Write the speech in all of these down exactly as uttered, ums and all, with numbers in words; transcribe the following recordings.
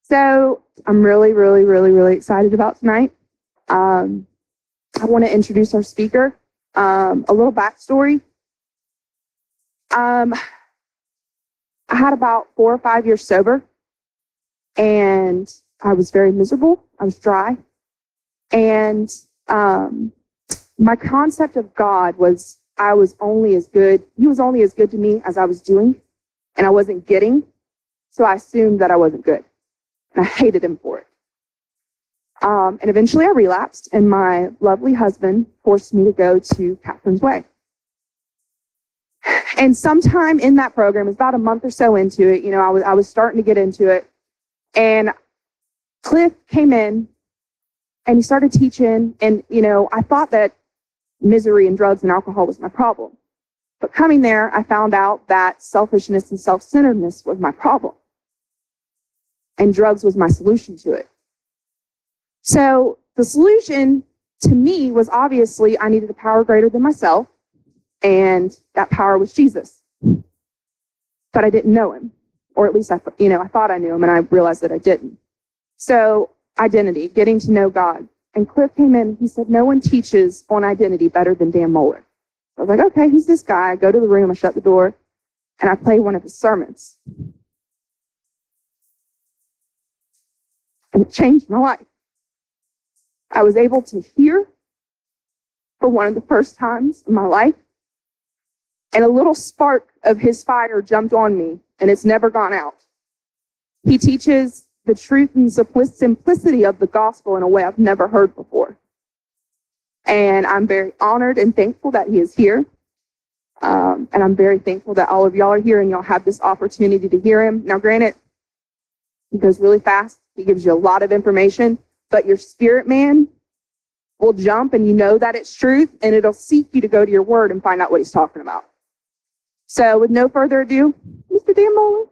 So I'm really, really, really, really excited about tonight. Um, I want to introduce our speaker. Um, a little backstory. Um, I had about four or five years sober, and I was very miserable. I was dry. And um, my concept of God was I was only as good, he was only as good to me as I was doing, and I wasn't getting. So I assumed that I wasn't good. And I hated him for it. Um, and eventually I relapsed, and my lovely husband forced me to go to Catherine's Way. And sometime in that program, it's about a month or so into it, you know, I was I was starting to get into it. And Cliff came in and he started teaching, and you know, I thought that misery and drugs and alcohol was my problem. But coming there, I found out that selfishness and self-centeredness was my problem. And drugs was my solution to it. So the solution to me was obviously I needed a power greater than myself, and that power was Jesus. But I didn't know him, or at least I, you know, I thought I knew him, and I realized that I didn't. So identity, getting to know God. And Cliff came in, he said, no one teaches on identity better than Dan Mohler. I was like, okay, he's this guy. I go to the room, I shut the door, and I play one of his sermons. And it changed my life. I was able to hear for one of the first times in my life, and a little spark of his fire jumped on me, and it's never gone out. He teaches the truth and simplicity of the gospel in a way I've never heard before. And I'm very honored and thankful that he is here. Um, and I'm very thankful that all of y'all are here and y'all have this opportunity to hear him. Now, granted, he goes really fast. He gives you a lot of information, but your spirit man will jump, and you know that it's truth, and it'll seek you to go to your word and find out what he's talking about. So with no further ado, Mister Dan Mohler.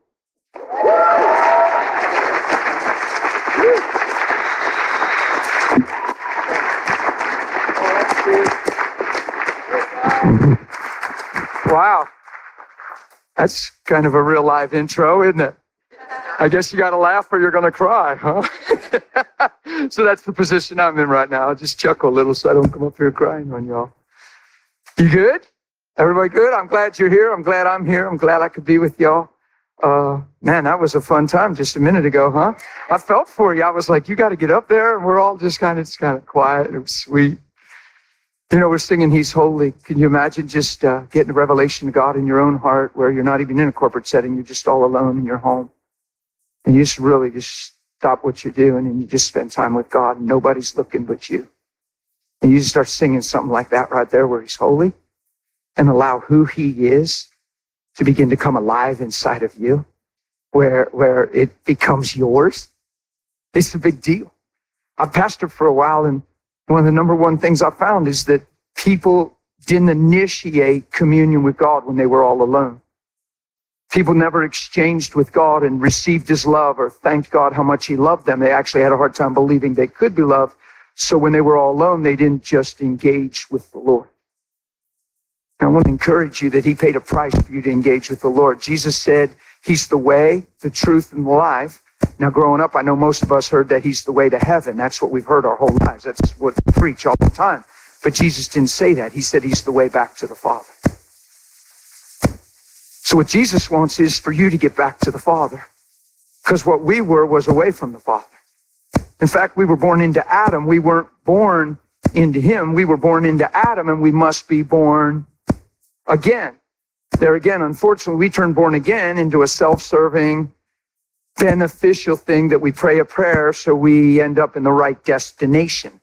Wow. That's kind of a real live intro, isn't it? I guess you got to laugh or you're going to cry, huh? So that's the position I'm in right now. I'll just chuckle a little so I don't come up here crying on y'all. You good? Everybody good? I'm glad you're here. I'm glad I'm here. I'm glad I could be with y'all. Uh, man, that was a fun time just a minute ago, huh? I felt for you. I was like, you got to get up there. And we're all just kind of, just kind of quiet. It was sweet. You know, we're singing He's Holy. Can you imagine just uh, getting a revelation of God in your own heart where you're not even in a corporate setting. You're just all alone in your home. And you just really just stop what you're doing and you just spend time with God and nobody's looking but you. And you just start singing something like that right there where He's holy, and allow who He is to begin to come alive inside of you, where, where it becomes yours. It's a big deal. I've pastored for a while, and one of the number one things I found is that people didn't initiate communion with God when they were all alone. People never exchanged with God and received His love or thanked God how much He loved them. They actually had a hard time believing they could be loved. So when they were all alone, they didn't just engage with the Lord. And I want to encourage you that He paid a price for you to engage with the Lord. Jesus said He's the way, the truth, and the life. Now, growing up, I know most of us heard that He's the way to heaven. That's what we've heard our whole lives. That's what we preach all the time. But Jesus didn't say that. He said He's the way back to the Father. So what Jesus wants is for you to get back to the Father. Because what we were was away from the Father. In fact, we were born into Adam. We weren't born into Him. We were born into Adam, and we must be born again. There again, unfortunately, we turn born again into a self-serving, beneficial thing that we pray a prayer so we end up in the right destination,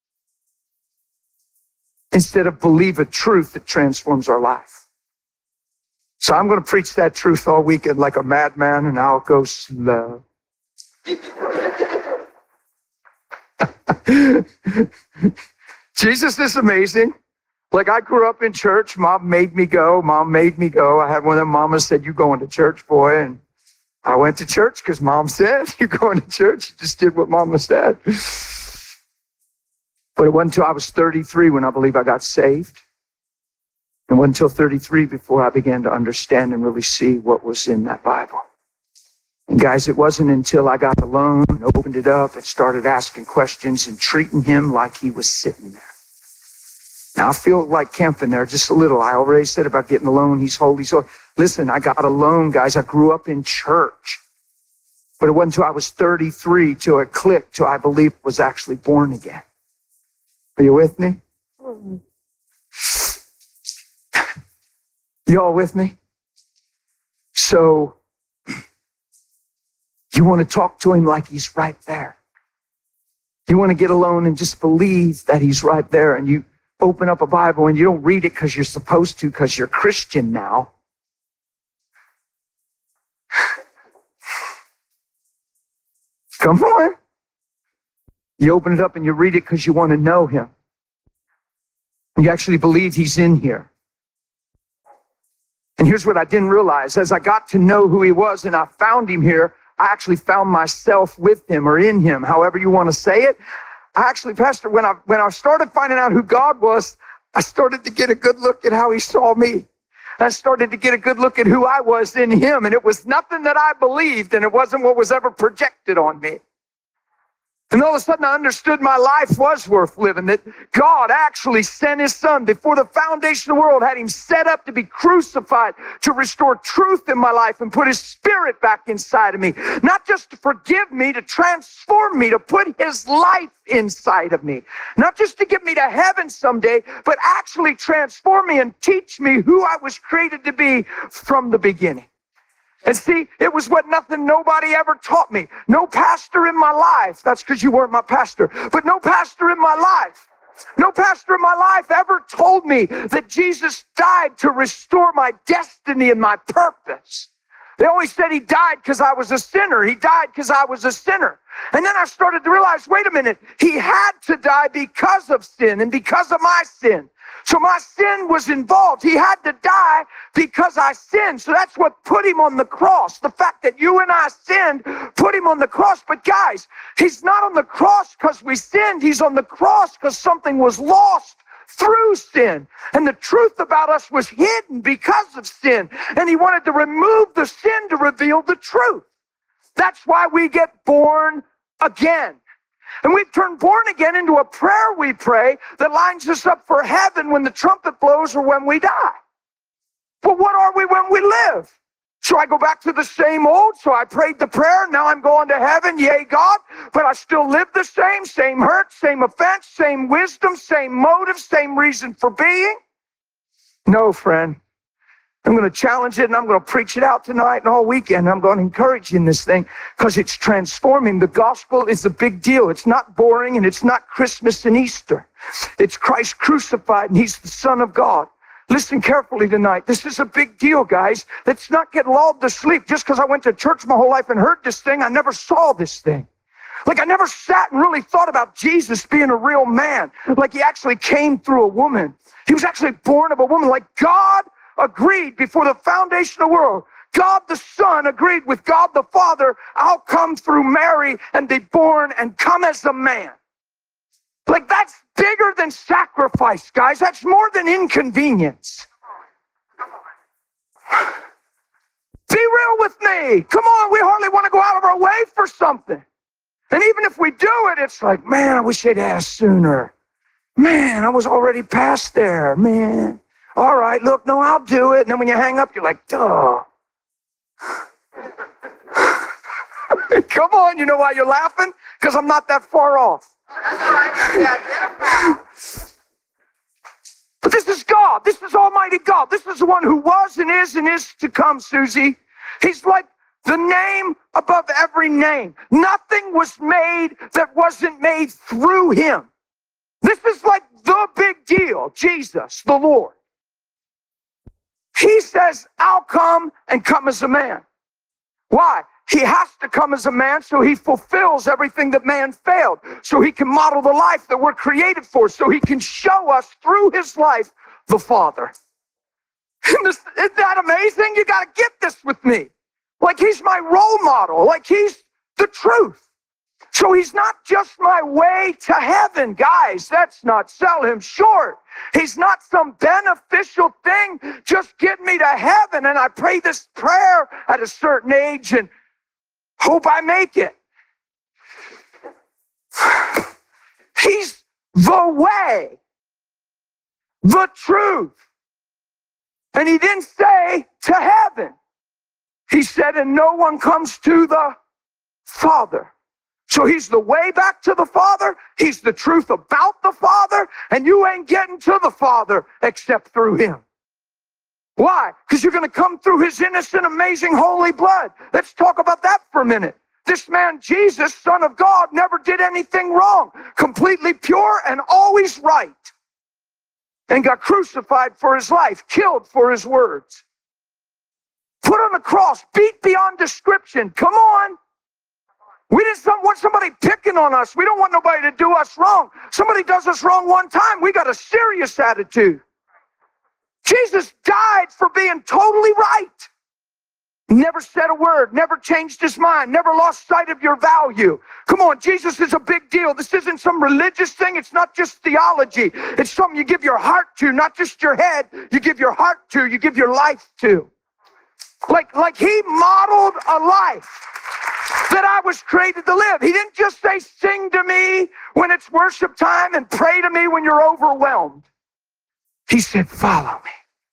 instead of believe a truth that transforms our life. So I'm going to preach that truth all weekend like a madman, and I'll go slow. Jesus is amazing. Like, I grew up in church. Mom made me go. Mom made me go. I had one of them mamas said, "You going to church, boy?" And I went to church because Mom said, "You're going to church." You just did what Mama said. But it wasn't until I was thirty-three when I believe I got saved. It wasn't until thirty-three before I began to understand and really see what was in that Bible. And guys, it wasn't until I got alone and opened it up and started asking questions and treating him like he was sitting there. Now I feel like camping there just a little. I already said about getting alone. He's holy. So listen, I got alone, guys. I grew up in church. But it wasn't until I was thirty-three till it clicked, till I believe was actually born again. Are you with me? You all with me? So you want to talk to him like he's right there. You want to get alone and just believe that he's right there. And you open up a Bible and you don't read it because you're supposed to, because you're Christian now. Come on. You open it up and you read it because you want to know him. You actually believe he's in here. And here's what I didn't realize. As I got to know who he was and I found him here, I actually found myself with him or in him, however you want to say it. I actually, Pastor, when I, when I started finding out who God was, I started to get a good look at how he saw me. I started to get a good look at who I was in him. And it was nothing that I believed, and it wasn't what was ever projected on me. And all of a sudden I understood my life was worth living, that God actually sent his son before the foundation of the world, had him set up to be crucified, to restore truth in my life and put his spirit back inside of me. Not just to forgive me, to transform me, to put his life inside of me. Not just to get me to heaven someday, but actually transform me and teach me who I was created to be from the beginning. And see, it was what nothing nobody ever taught me. No pastor in my life. That's because you weren't my pastor. But no pastor in my life. No pastor in my life ever told me that Jesus died to restore my destiny and my purpose. They always said he died because I was a sinner. He died because I was a sinner. And then I started to realize, wait a minute, he had to die because of sin and because of my sin. So my sin was involved. He had to die because I sinned. So that's what put him on the cross. The fact that you and I sinned put him on the cross. But guys, he's not on the cross because we sinned. He's on the cross because something was lost through sin. And the truth about us was hidden because of sin. And he wanted to remove the sin to reveal the truth. That's why we get born again. And we've turned born again into a prayer we pray that lines us up for heaven when the trumpet blows or when we die. But what are we when we live? So I go back to the same old, so I prayed the prayer, now I'm going to heaven, yay God, but I still live the same, same hurt, same offense, same wisdom, same motive, same reason for being? No, friend. I'm going to challenge it and I'm going to preach it out tonight and all weekend. I'm going to encourage you in this thing because it's transforming. The gospel is a big deal. It's not boring and it's not Christmas and Easter. It's Christ crucified and he's the Son of God. Listen carefully tonight. This is a big deal, guys. Let's not get lulled to sleep. Just because I went to church my whole life and heard this thing, I never saw this thing. Like I never sat and really thought about Jesus being a real man. Like he actually came through a woman. He was actually born of a woman. Like God agreed before the foundation of the world. God the Son agreed with God the Father, I'll come through Mary and be born and come as a man. Like that's bigger than sacrifice, guys. That's more than inconvenience. Be real with me. Come on, we hardly want to go out of our way for something. And even if we do it, it's like, man, I wish they'd asked sooner. Man, I was already past there, man. All right, look, no, I'll do it. And then when you hang up, you're like, duh. Come on, you know why you're laughing? Because I'm not that far off. But this is God. This is Almighty God. This is the one who was and is and is to come, Susie. He's like the name above every name. Nothing was made that wasn't made through him. This is like the big deal, Jesus, the Lord. He says, I'll come and come as a man. Why? He has to come as a man so he fulfills everything that man failed. So he can model the life that we're created for. So he can show us through his life the Father. Isn't, this, isn't that amazing? You got to get this with me. Like he's my role model. Like he's the truth. So he's not just my way to heaven, guys. That's not sell him short. He's not some beneficial thing. Just get me to heaven. And I pray this prayer at a certain age. And Hope I make it. He's the way, the truth. And he didn't say to heaven. He said, and no one comes to the Father. So he's the way back to the Father. He's the truth about the Father. And you ain't getting to the Father except through him. Why? Because you're going to come through his innocent, amazing, holy blood. Let's talk about that for a minute. This man, Jesus, Son of God, never did anything wrong. Completely pure and always right. And got crucified for his life, killed for his words. Put on the cross, beat beyond description. Come on. We didn't want somebody picking on us. We don't want nobody to do us wrong. Somebody does us wrong one time, we got a serious attitude. Jesus died for being totally right. Never said a word, never changed his mind, never lost sight of your value. Come on, Jesus is a big deal. This isn't some religious thing. It's not just theology. It's something you give your heart to, not just your head. You give your heart to, you give your life to. Like, like he modeled a life that I was created to live. He didn't just say, sing to me when it's worship time and pray to me when you're overwhelmed. He said, follow me.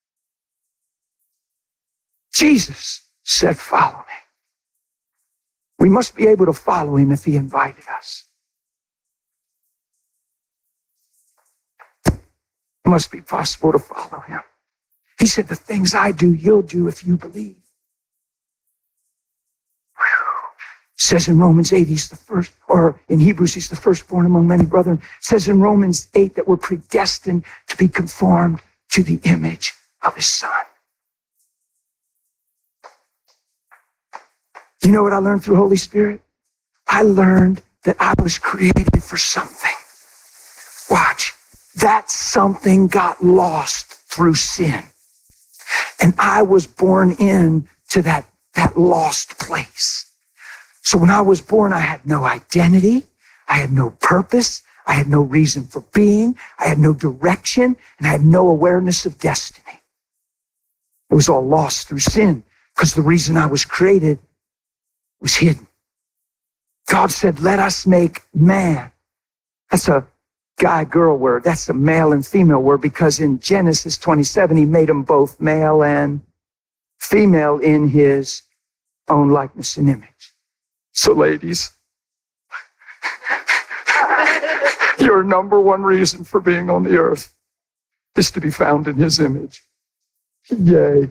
Jesus said, follow me. We must be able to follow him if he invited us. It must be possible to follow him. He said, the things I do, you'll do if you believe. It says in Romans eight, he's the first, or in Hebrews, he's the firstborn among many brethren. It says in Romans eight that we're predestined to be conformed to the image of his son. You know what I learned through Holy Spirit? I learned that I was created for something. Watch, that something got lost through sin. And I was born in to that, that lost place. So when I was born, I had no identity. I had no purpose. I had no reason for being. I had no direction. And I had no awareness of destiny. It was all lost through sin because the reason I was created was hidden. God said, let us make man. That's a guy-girl word. That's a male and female word because in Genesis twenty-seven, he made them both male and female in his own likeness and image. So ladies, your number one reason for being on the earth is to be found in his image. Yay.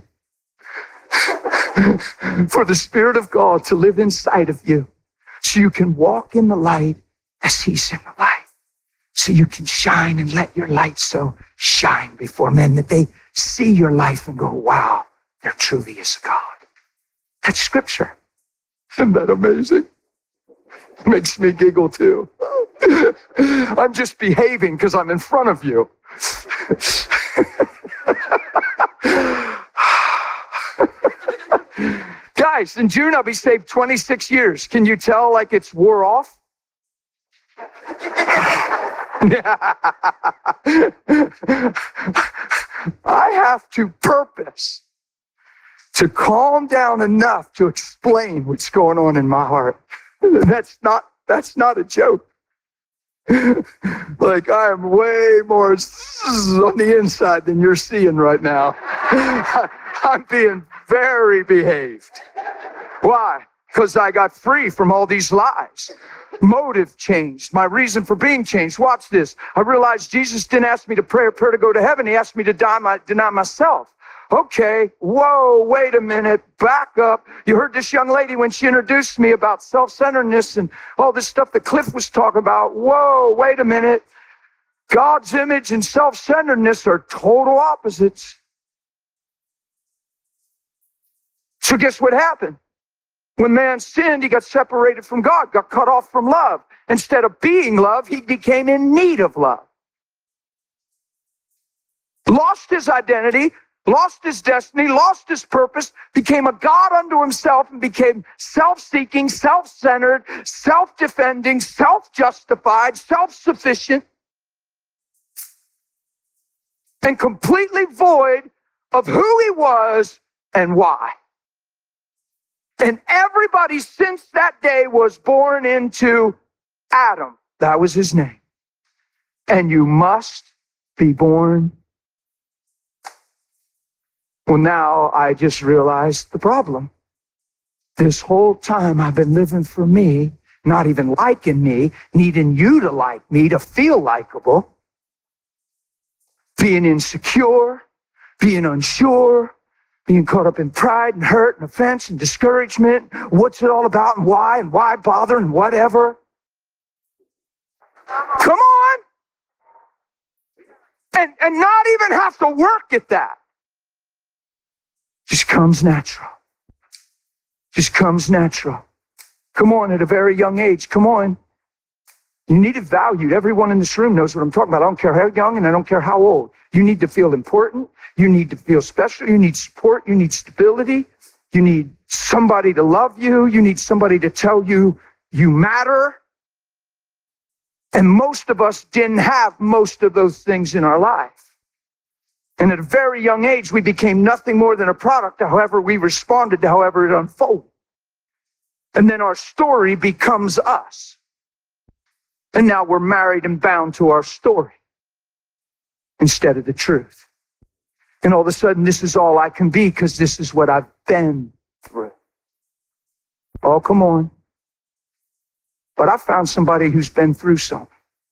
For the Spirit of God to live inside of you so you can walk in the light as he's in the light. So you can shine and let your light so shine before men that they see your life and go, wow, there truly is a God. That's scripture. Isn't that amazing? Makes me giggle too. I'm just behaving because I'm in front of you. Guys, in June I'll be saved twenty-six years. Can you tell like it's wore off? I have to purpose to calm down enough to explain what's going on in my heart. That's not, that's not a joke. Like I am way more on the inside than you're seeing right now. I'm being very behaved. Why? Because I got free from all these lies. Motive changed. My reason for being changed. Watch this. I realized Jesus didn't ask me to pray a prayer to go to heaven. He asked me to die my, deny myself. Okay, whoa, wait a minute, back up. You heard this young lady when she introduced me about self-centeredness and all this stuff that Cliff was talking about. Whoa, wait a minute. God's image and self-centeredness are total opposites. So guess what happened? When man sinned, he got separated from God, got cut off from love. Instead of being love, he became in need of love. Lost his identity, lost his destiny, lost his purpose, became a God unto himself, and became self-seeking, self-centered, self-defending, self-justified, self-sufficient, and completely void of who he was and why. And everybody since that day was born into Adam. That was his name. And you must be born. Well, now I just realized the problem. This whole time I've been living for me, not even liking me, needing you to like me, to feel likable, being insecure, being unsure, being caught up in pride and hurt and offense and discouragement. What's it all about and why and why bother and whatever? Come on. And, and not even have to work at that. Just comes natural. Just comes natural. Come on, at a very young age, come on. You need it valued. Everyone in this room knows what I'm talking about. I don't care how young and I don't care how old. You need to feel important. You need to feel special. You need support. You need stability. You need somebody to love you. You need somebody to tell you you matter. And most of us didn't have most of those things in our life. And at a very young age, we became nothing more than a product of however we responded to however it unfolded. And then our story becomes us. And now we're married and bound to our story instead of the truth. And all of a sudden, this is all I can be because this is what I've been through. Oh, come on. But I found somebody who's been through something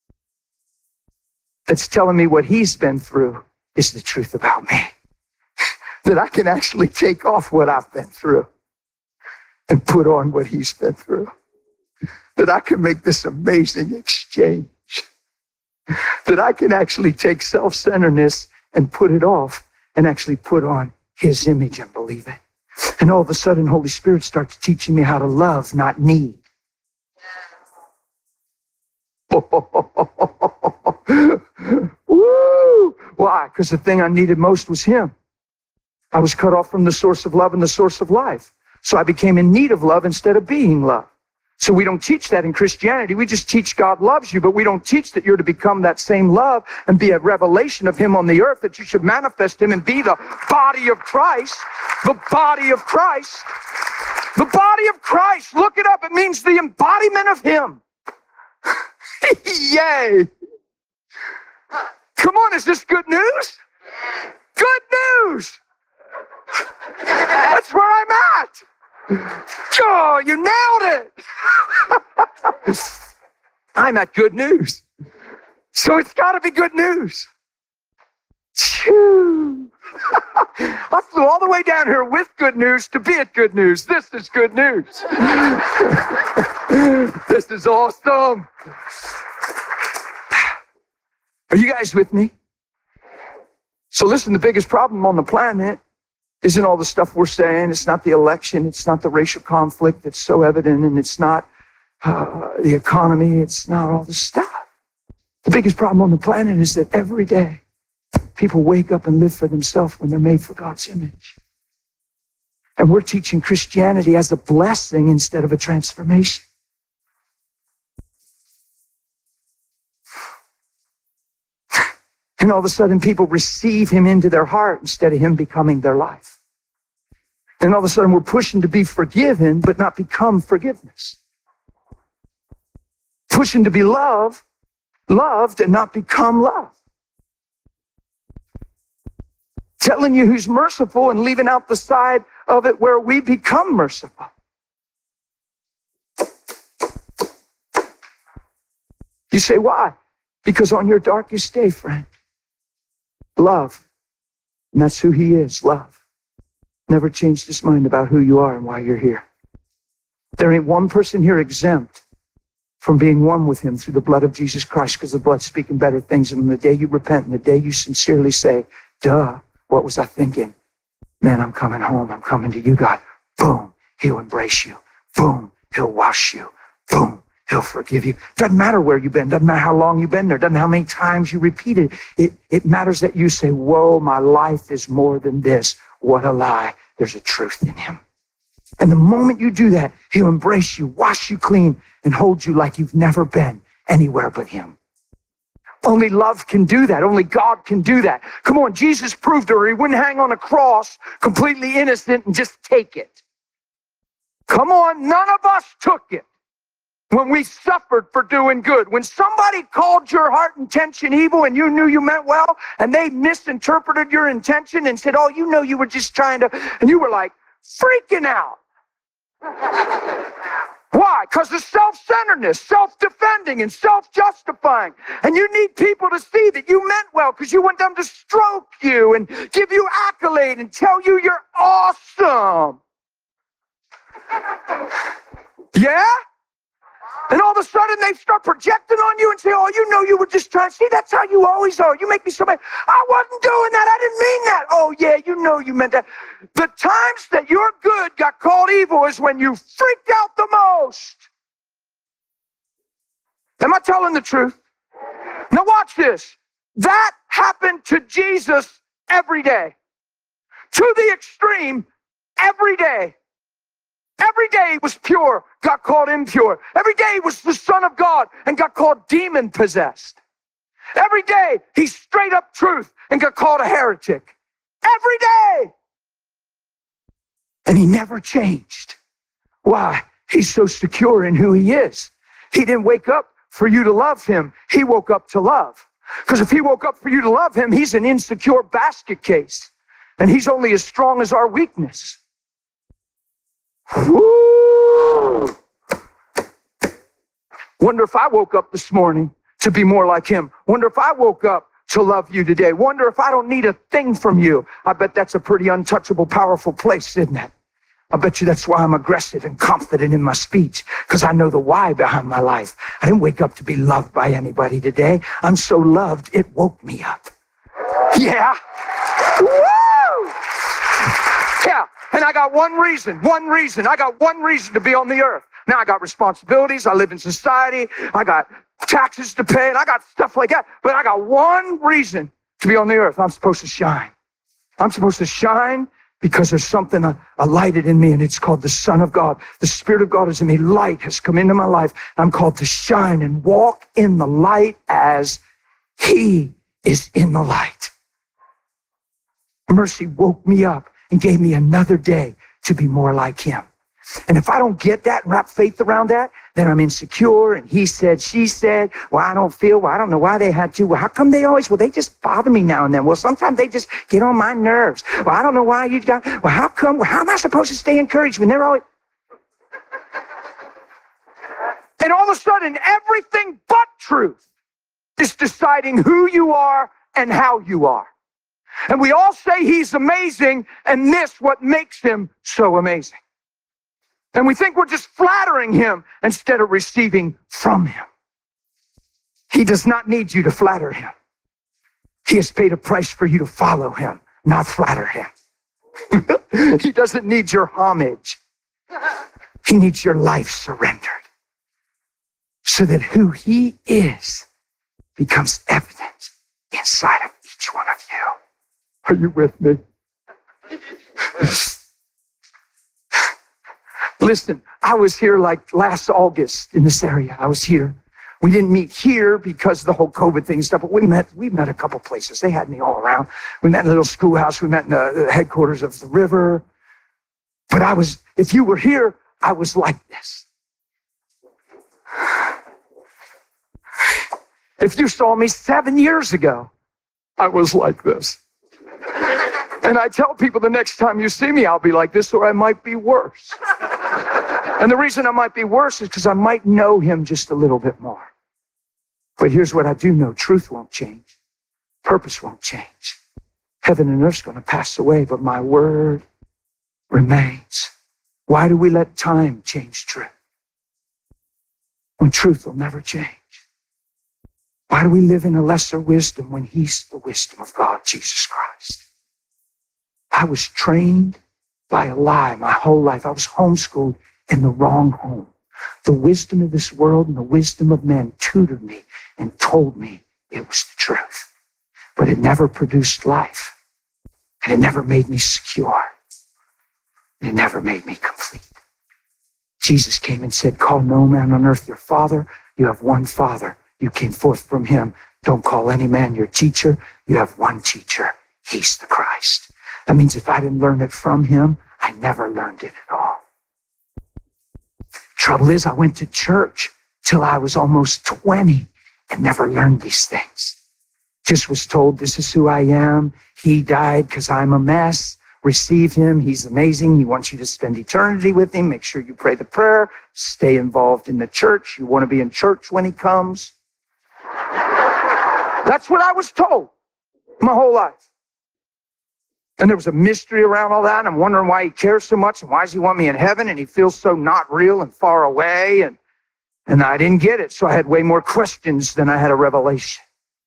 that's telling me what he's been through is the truth about me. That I can actually take off what I've been through and put on what he's been through. That I can make this amazing exchange. That I can actually take self-centeredness and put it off and actually put on his image and believe it. And all of a sudden, Holy Spirit starts teaching me how to love, not need. Woo! Why? Because the thing I needed most was him. I was cut off from the source of love and the source of life. So I became in need of love instead of being loved. So we don't teach that in Christianity. We just teach God loves you, but we don't teach that you're to become that same love and be a revelation of him on the earth, that you should manifest him and be the body of Christ. The body of Christ. The body of Christ. Look it up. It means the embodiment of him. Yay. Come on, is this good news? Good news. That's where I'm at. Oh, you nailed it. I'm at good news. So it's got to be good news. Phew. I flew all the way down here with good news to be at good news. This is good news. This is awesome. Are you guys with me? So listen, the biggest problem on the planet isn't all the stuff we're saying. It's not the election. It's not the racial conflict that's so evident. And it's not uh, the economy. It's not all the stuff. The biggest problem on the planet is that every day people wake up and live for themselves when they're made for God's image. And we're teaching Christianity as a blessing instead of a transformation. And all of a sudden, people receive him into their heart instead of him becoming their life. And all of a sudden, we're pushing to be forgiven, but not become forgiveness. Pushing to be loved, loved, and not become love. Telling you who's merciful and leaving out the side of it where we become merciful. You say, why? Because on your darkest day, friend, love, and that's who he is, love, never changed his mind about who you are and why you're here. There ain't one person here exempt from being one with him through the blood of Jesus Christ, because the blood's speaking better things. And the day you repent and the day you sincerely say, duh, what was I thinking? Man, I'm coming home. I'm coming to you, God. Boom, he'll embrace you. Boom, he'll wash you. Boom, he'll forgive you. Doesn't matter where you've been. Doesn't matter how long you've been there. Doesn't matter how many times you repeat it. It, it matters that you say, whoa, my life is more than this. What a lie. There's a truth in him. And the moment you do that, he'll embrace you, wash you clean, and hold you like you've never been anywhere but him. Only love can do that. Only God can do that. Come on, Jesus proved it, or he wouldn't hang on a cross completely innocent and just take it. Come on, none of us took it when we suffered for doing good. When somebody called your heart intention evil and you knew you meant well, and they misinterpreted your intention and said, oh, you know you were just trying to, and you were like freaking out. Why? Because of self-centeredness, self-defending, and self-justifying. And you need people to see that you meant well because you want them to stroke you and give you accolade and tell you you're awesome. Yeah? And all of a sudden they start projecting on you and say, oh, you know you were just trying. See, that's how you always are. You make me so mad. I wasn't doing that. I didn't mean that. Oh, yeah, you know you meant that. The times that your good got called evil is when you freaked out the most. Am I telling the truth? Now watch this. That happened to Jesus every day. To the extreme, every day. Every day he was pure, got called impure. Every day he was the Son of God and got called demon-possessed. Every day he straight up truth and got called a heretic. Every day. And he never changed. Why? He's so secure in who he is. He didn't wake up for you to love him. He woke up to love. Because if he woke up for you to love him, he's an insecure basket case. And he's only as strong as our weakness. Woo! Wonder if I woke up this morning to be more like him. Wonder if I woke up to love you today. Wonder if I don't need a thing from you. I bet that's a pretty untouchable, powerful place, isn't it? I bet you that's why I'm aggressive and confident in my speech, because I know the why behind my life. I didn't wake up to be loved by anybody today. I'm so loved, it woke me up. Yeah. Woo! Yeah. And I got one reason, one reason. I got one reason to be on the earth. Now I got responsibilities. I live in society. I got taxes to pay, and I got stuff like that. But I got one reason to be on the earth. I'm supposed to shine. I'm supposed to shine because there's something uh, lighted in me, and it's called the Son of God. The Spirit of God is in me. Light has come into my life. I'm called to shine and walk in the light as he is in the light. Mercy woke me up and gave me another day to be more like him. And if I don't get that and wrap faith around that, then I'm insecure, and he said, she said, well, I don't feel, well, I don't know why they had to. Well, how come they always, well, they just bother me now and then. Well, sometimes they just get on my nerves. Well, I don't know why you got, well, how come, well, how am I supposed to stay encouraged when they're always... And all of a sudden, everything but truth is deciding who you are and how you are. And we all say he's amazing and miss what makes him so amazing. And we think we're just flattering him instead of receiving from him. He does not need you to flatter him. He has paid a price for you to follow him, not flatter him. He doesn't need your homage. He needs your life surrendered so that who he is becomes evident inside of each one of you. Are you with me? Listen, I was here like last August in this area. I was here. We didn't meet here because of the whole COVID thing and stuff, but we met, we met a couple places. They had me all around. We met in a little schoolhouse. We met in the headquarters of the river. But I was, if you were here, I was like this. If you saw me seven years ago, I was like this. And I tell people the next time you see me, I'll be like this, or I might be worse. And the reason I might be worse is because I might know him just a little bit more. But here's what I do know. Truth won't change. Purpose won't change. Heaven and earth's going to pass away, but my word remains. Why do we let time change truth when truth will never change? Why do we live in a lesser wisdom when he's the wisdom of God, Jesus Christ? I was trained by a lie my whole life. I was homeschooled in the wrong home. The wisdom of this world and the wisdom of men tutored me and told me it was the truth. But it never produced life. And it never made me secure. And it never made me complete. Jesus came and said, call no man on earth your father. You have one father. You came forth from him. Don't call any man your teacher. You have one teacher. He's the Christ. That means if I didn't learn it from him, I never learned it at all. Trouble is, I went to church till I was almost twenty and never learned these things. Just was told, this is who I am. He died because I'm a mess. Receive him. He's amazing. He wants you to spend eternity with him. Make sure you pray the prayer. Stay involved in the church. You want to be in church when he comes. That's what I was told my whole life. And there was a mystery around all that. And I'm wondering why he cares so much and why does he want me in heaven? And he feels so not real and far away. And, and I didn't get it. So I had way more questions than I had a revelation.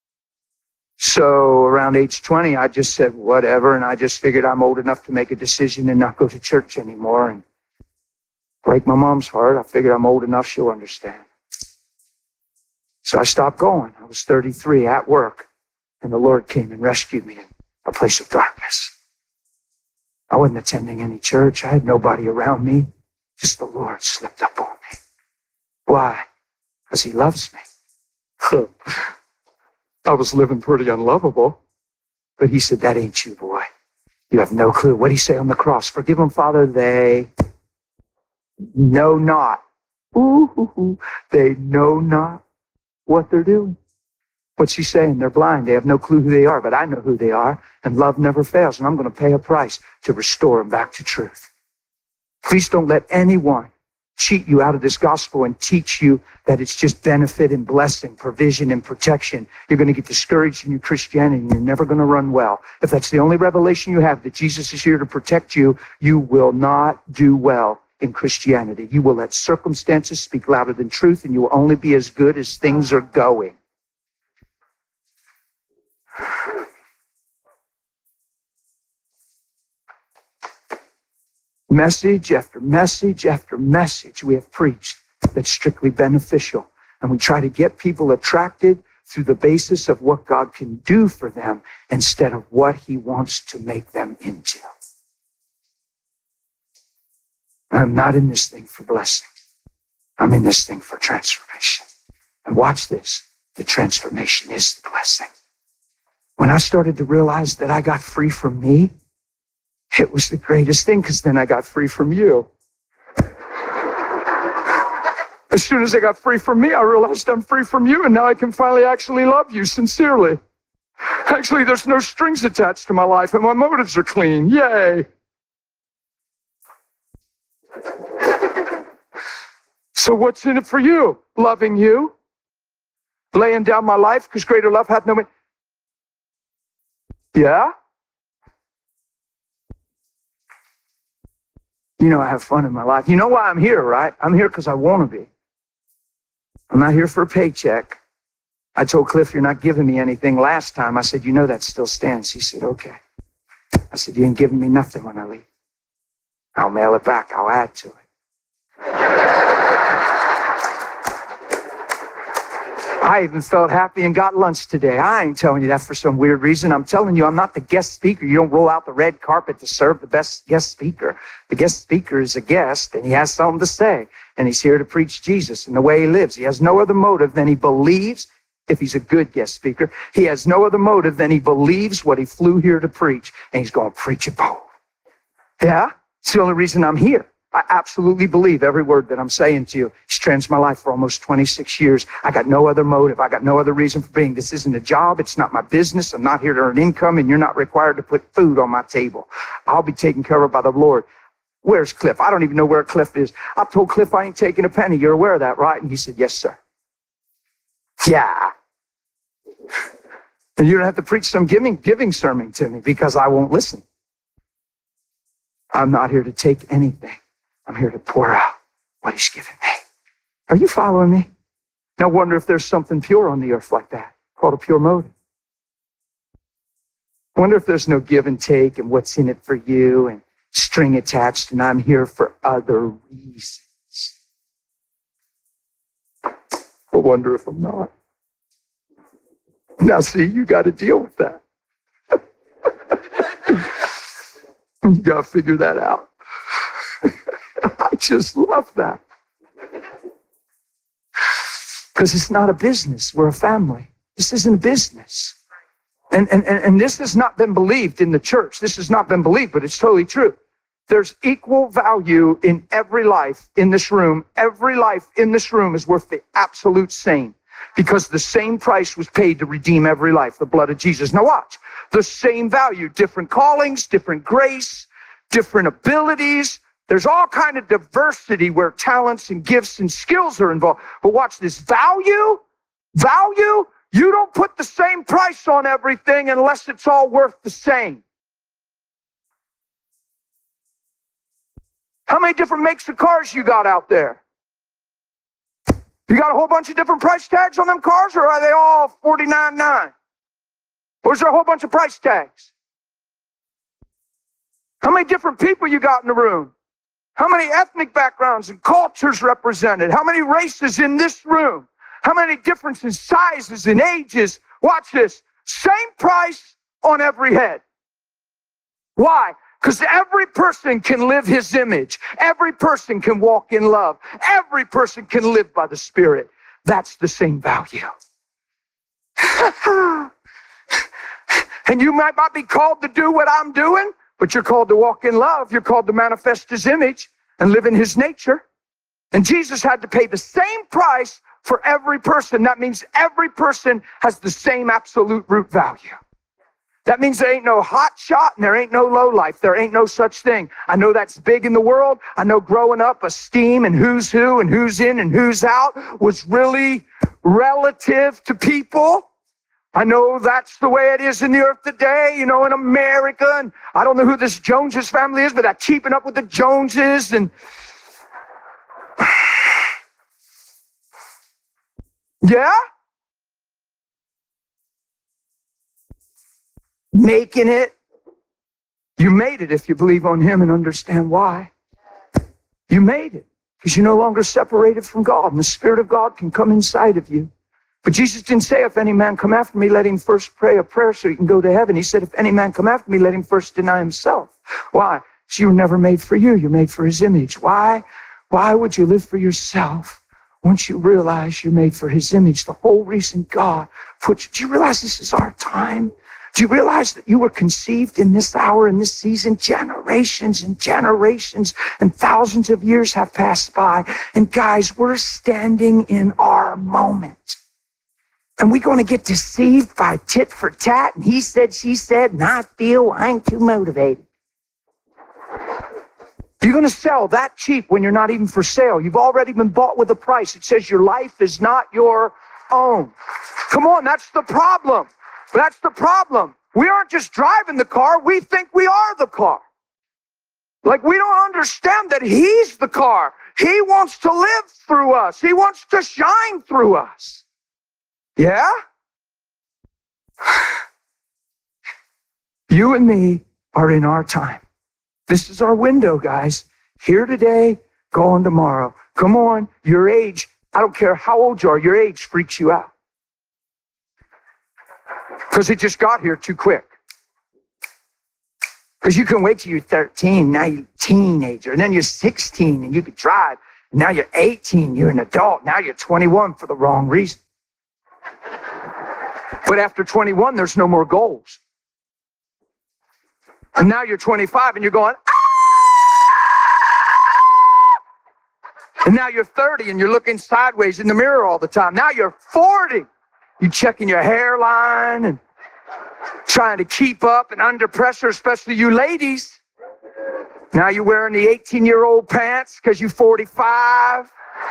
So around age twenty, I just said, whatever. And I just figured I'm old enough to make a decision and not go to church anymore and break my mom's heart. I figured I'm old enough, she'll understand. So I stopped going. I was thirty-three at work, and the Lord came and rescued me in a place of darkness. I wasn't attending any church. I had nobody around me. Just the Lord slipped up on me. Why? Because he loves me. I was living pretty unlovable. But he said, that ain't you, boy. You have no clue. What did he say on the cross? Forgive them, Father, they know not. Ooh, ooh, ooh. They know not what they're doing. What's he saying? They're blind. They have no clue who they are, but I know who they are, and love never fails, and I'm going to pay a price to restore them back to truth. Please don't let anyone cheat you out of this gospel and teach you that it's just benefit and blessing, provision and protection. You're going to get discouraged in your Christianity, and you're never going to run well. If that's the only revelation you have, that Jesus is here to protect you, you will not do well in Christianity. You will let circumstances speak louder than truth, and you will only be as good as things are going. Message after message after message we have preached that's strictly beneficial. And we try to get people attracted through the basis of what God can do for them instead of what he wants to make them into. I'm not in this thing for blessing. I'm in this thing for transformation. And watch this. The transformation is the blessing. When I started to realize that I got free from me, it was the greatest thing, because then I got free from you. As soon as I got free from me, I realized I'm free from you, and now I can finally actually love you sincerely. Actually, there's no strings attached to my life, and my motives are clean. Yay! So what's in it for you? Loving you? Laying down my life, because greater love hath no... Yeah? You know, I have fun in my life. You know why I'm here, right? I'm here because I want to be. I'm not here for a paycheck. I told Cliff, you're not giving me anything last time. I said, you know that still stands. He said, okay. I said, you ain't giving me nothing when I leave. I'll mail it back. I'll add to it. I even felt happy and got lunch today. I ain't telling you that for some weird reason. I'm telling you, I'm not the guest speaker. You don't roll out the red carpet to serve the best guest speaker. The guest speaker is a guest, and he has something to say. And he's here to preach Jesus and the way he lives. He has no other motive than he believes, if he's a good guest speaker, he has no other motive than he believes what he flew here to preach. And he's going to preach it bold. Yeah? It's the only reason I'm here. I absolutely believe every word that I'm saying to you. He's changed my life for almost twenty-six years. I got no other motive. I got no other reason for being. This isn't a job. It's not my business. I'm not here to earn income, and you're not required to put food on my table. I'll be taken care of by the Lord. Where's Cliff? I don't even know where Cliff is. I told Cliff I ain't taking a penny. You're aware of that, right? And he said, yes, sir. Yeah. And you don't have to preach some giving, giving sermon to me, because I won't listen. I'm not here to take anything. I'm here to pour out what he's given me. Are you following me? Now wonder if there's something pure on the earth like that, called a pure motive. Wonder if there's no give and take and what's in it for you and string attached, and I'm here for other reasons. I wonder if I'm not. Now see, you got to deal with that. You got to figure that out. I just love that. Because it's not a business. We're a family. This isn't a business. And, and, and, and this has not been believed in the church. This has not been believed, but it's totally true. There's equal value in every life in this room. Every life in this room is worth the absolute same, because the same price was paid to redeem every life, the blood of Jesus. Now watch, the same value, different callings, different grace, different abilities. There's all kind of diversity where talents and gifts and skills are involved. But watch this, value, value, you don't put the same price on everything unless it's all worth the same. How many different makes of cars you got out there? You got a whole bunch of different price tags on them cars, or are they all forty-nine nine? Or is there a whole bunch of price tags? How many different people you got in the room? How many ethnic backgrounds and cultures represented? How many races in this room? How many differences, sizes, and ages? Watch this. Same price on every head. Why? Because every person can live his image. Every person can walk in love. Every person can live by the Spirit. That's the same value. And you might not be called to do what I'm doing, but you're called to walk in love. You're called to manifest his image and live in his nature. And Jesus had to pay the same price for every person. That means every person has the same absolute root value. That means there ain't no hot shot and there ain't no low life. There ain't no such thing. I know that's big in the world. I know growing up, esteem and who's who and who's in and who's out was really relative to people. I know that's the way it is in the earth today, you know, in America. And I don't know who this Joneses family is, but they're keeping up with the Joneses. And yeah? Making it. You made it if you believe on him and understand why. You made it because you're no longer separated from God, and the Spirit of God can come inside of you. But Jesus didn't say, if any man come after me, let him first pray a prayer so he can go to heaven. He said, if any man come after me, let him first deny himself. Why? So you were never made for you. You're made for his image. Why? Why would you live for yourself once you realize you're made for his image? The whole reason God put you, do you realize this is our time? Do you realize that you were conceived in this hour, in this season? Generations and generations and thousands of years have passed by. And guys, we're standing in our moment. And we're going to get deceived by tit for tat. And he said, she said, and I feel I ain't too motivated. You're going to sell that cheap when you're not even for sale. You've already been bought with a price. It says your life is not your own. Come on, that's the problem. That's the problem. We aren't just driving the car. We think we are the car. Like, we don't understand that he's the car. He wants to live through us. He wants to shine through us. Yeah? You and me are in our time. This is our window, guys. Here today, gone tomorrow. Come on, your age, I don't care how old you are, your age freaks you out. Because it just got here too quick. Because you can wait till you're thirteen, now you're a teenager, and then you're sixteen and you can drive. And now you're eighteen, you're an adult, now you're twenty-one for the wrong reason. But after twenty-one, there's no more goals. And now you're twenty-five and you're going, ah! And now you're thirty and you're looking sideways in the mirror all the time. Now you're forty. You're checking your hairline and trying to keep up and under pressure, especially you ladies. Now you're wearing the eighteen-year-old pants because you're forty-five.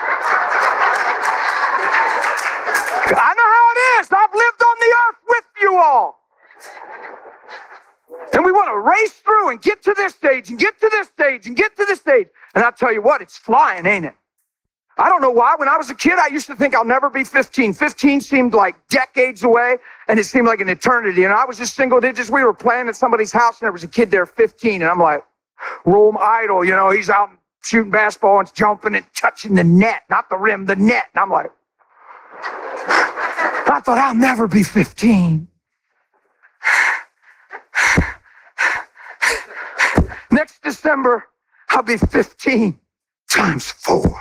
I know how it is. I've lived on the earth with you all. And we want to race through and get to this stage and get to this stage and get to this stage. And I'll tell you what, it's flying, ain't it? I don't know why. When I was a kid, I used to think I'll never be fifteen. fifteen seemed like decades away, and it seemed like an eternity. And I was just single digits. We were playing at somebody's house, and there was a kid there, fifteen. And I'm like, Rome Idol, you know, he's out shooting basketball and jumping and touching the net, not the rim, the net. And I'm like, I thought I'll never be fifteen. Next December, I'll be fifteen times four.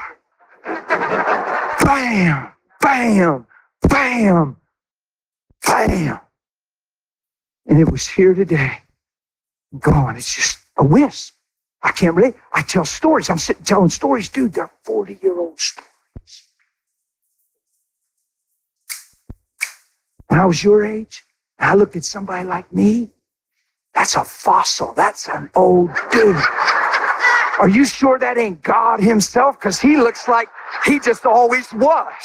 Bam, bam, bam, bam. And it was here today. Gone. It's just a wisp. I can't relate. I tell stories. I'm sitting telling stories. Dude, they're forty-year-old stories. When I was your age, and I looked at somebody like me, that's a fossil. That's an old dude. Are you sure that ain't God himself? Because he looks like he just always was.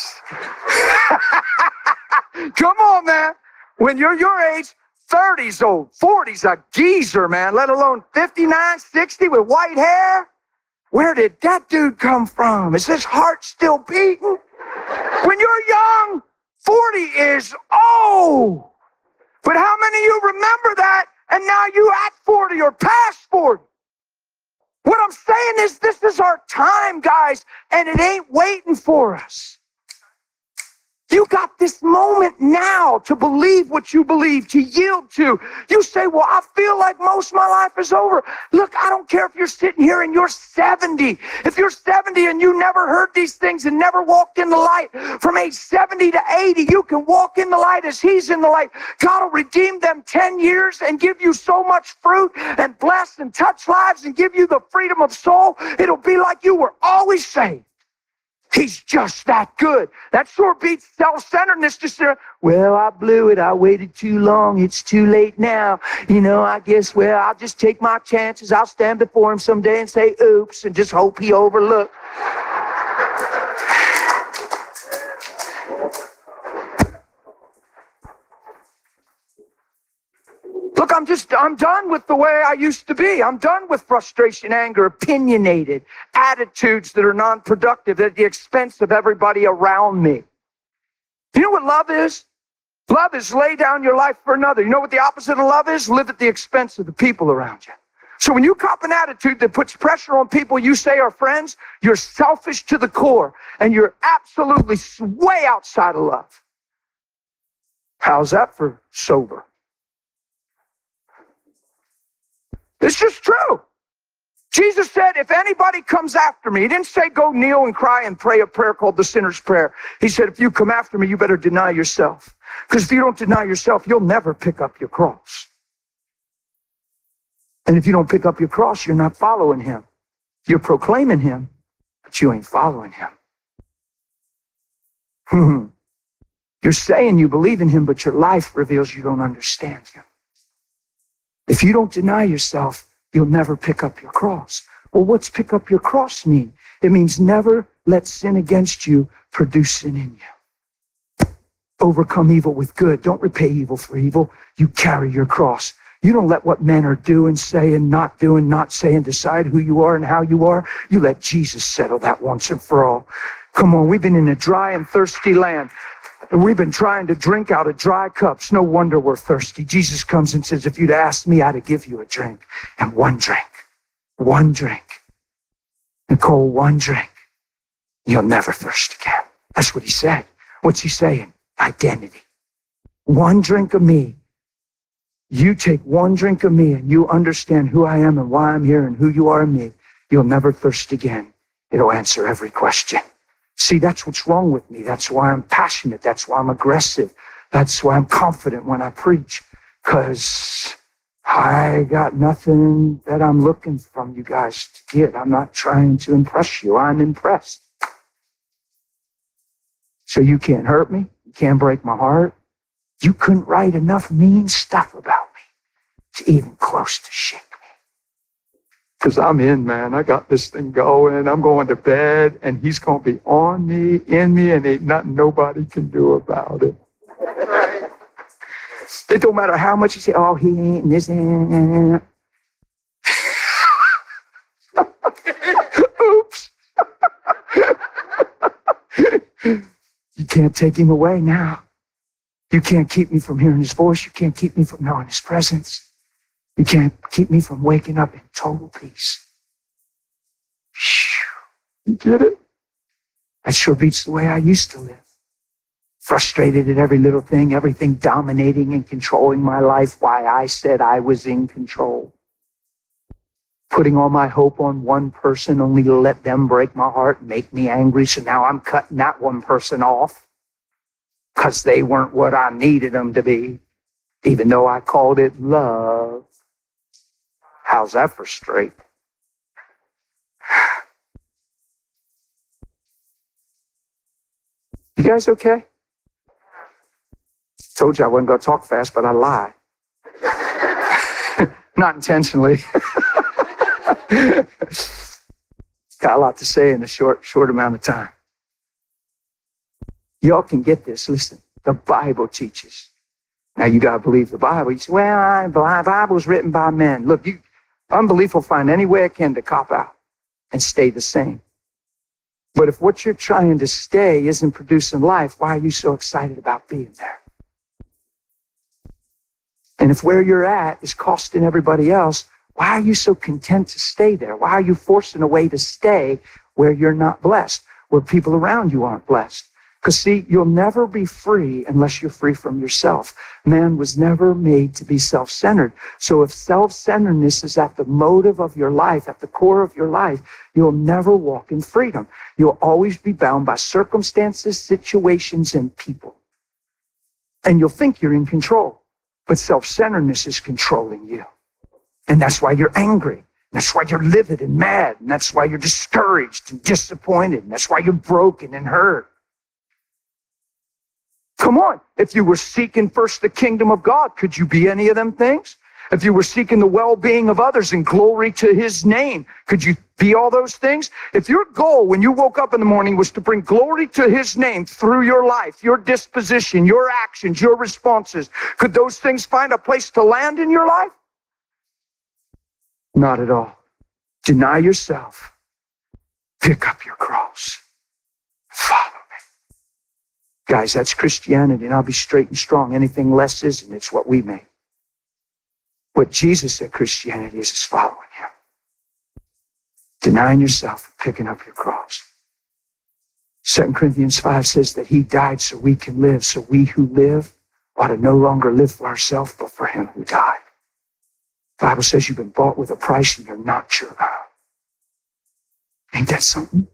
Come on, man. When you're your age, thirty's old, forty's a geezer, man, let alone fifty-nine, sixty with white hair. Where did that dude come from? Is his heart still beating? When you're young, forty is old. But how many of you remember that and now you at forty or past forty? What I'm saying is this is our time, guys, and it ain't waiting for us. You got this moment now to believe what you believe, to yield to. You say, well, I feel like most of my life is over. Look, I don't care if you're sitting here and you're seventy. If you're seventy and you never heard these things and never walked in the light, from age seventy to eighty, you can walk in the light as he's in the light. God will redeem them ten years and give you so much fruit and bless and touch lives and give you the freedom of soul. It'll be like you were always saved. He's just that good. That sure beats self-centeredness. Just, uh, well, I blew it. I waited too long. It's too late now. You know, I guess, well, I'll just take my chances. I'll stand before him someday and say, oops, and just hope he overlooked. Look, I'm just, I'm done with the way I used to be. I'm done with frustration, anger, opinionated attitudes that are non-productive at the expense of everybody around me. You know what love is? Love is lay down your life for another. You know what the opposite of love is? Live at the expense of the people around you. So when you cop an attitude that puts pressure on people you say are friends, you're selfish to the core, and you're absolutely way outside of love. How's that for sober? It's just true. Jesus said, if anybody comes after me, he didn't say go kneel and cry and pray a prayer called the sinner's prayer. He said, if you come after me, you better deny yourself. Because if you don't deny yourself, you'll never pick up your cross. And if you don't pick up your cross, you're not following him. You're proclaiming him, but you ain't following him. You're saying you believe in him, but your life reveals you don't understand him. If you don't deny yourself, you'll never pick up your cross. Well, what's pick up your cross mean? It means never let sin against you produce sin in you. Overcome evil with good. Don't repay evil for evil. You carry your cross. You don't let what men are doing, saying, not doing, not saying decide who you are and how you are. You let Jesus settle that once and for all. Come on, we've been in a dry and thirsty land. And we've been trying to drink out of dry cups. No wonder we're thirsty. Jesus comes and says, if you'd asked me, I'd give you a drink. And one drink. One drink. Nicole, one drink. You'll never thirst again. That's what he said. What's he saying? Identity. One drink of me. You take one drink of me and you understand who I am and why I'm here and who you are in me. You'll never thirst again. It'll answer every question. See, that's what's wrong with me. That's why I'm passionate. That's why I'm aggressive. That's why I'm confident when I preach. Because I got nothing that I'm looking from you guys to get. I'm not trying to impress you. I'm impressed. So you can't hurt me. You can't break my heart. You couldn't write enough mean stuff about me to even close to shake. Because I'm in, man. I got this thing going. I'm going to bed, and he's going to be on me, in me, and ain't nothing nobody can do about it. It don't matter how much you say, oh, he ain't, and this ain't. Oops. You can't take him away now. You can't keep me from hearing his voice. You can't keep me from knowing his presence. You can't keep me from waking up in total peace. You get it? That sure beats the way I used to live. Frustrated at every little thing, everything dominating and controlling my life, why I said I was in control. Putting all my hope on one person only to let them break my heart, make me angry, so now I'm cutting that one person off because they weren't what I needed them to be, even though I called it love. How's that for straight? You guys okay? Told you I wasn't going to talk fast, but I lied. Not intentionally. Got a lot to say in a short, short amount of time. Y'all can get this. Listen, the Bible teaches. Now you got to believe the Bible. You say, well, the Bible's written by men. Look, you, unbelief will find any way it can to cop out and stay the same. But if what you're trying to stay isn't producing life, why are you so excited about being there? And if where you're at is costing everybody else, why are you so content to stay there? Why are you forcing a way to stay where you're not blessed, where people around you aren't blessed? Because see, you'll never be free unless you're free from yourself. Man was never made to be self-centered. So if self-centeredness is at the motive of your life, at the core of your life, you'll never walk in freedom. You'll always be bound by circumstances, situations, and people. And you'll think you're in control. But self-centeredness is controlling you. And that's why you're angry. That's why you're livid and mad. And that's why you're discouraged and disappointed. And that's why you're broken and hurt. Come on. If you were seeking first the kingdom of God, could you be any of them things? If you were seeking the well-being of others and glory to his name, could you be all those things? If your goal when you woke up in the morning was to bring glory to his name through your life, your disposition, your actions, your responses, could those things find a place to land in your life? Not at all. Deny yourself. Pick up your cross. Follow me. Guys, that's Christianity, and I'll be straight and strong. Anything less isn't. It's what we make. What Jesus said Christianity is, is following him. Denying yourself and picking up your cross. Second Corinthians five says that he died so we can live. So we who live ought to no longer live for ourselves, but for him who died. The Bible says you've been bought with a price and you're not your own. Ain't that something?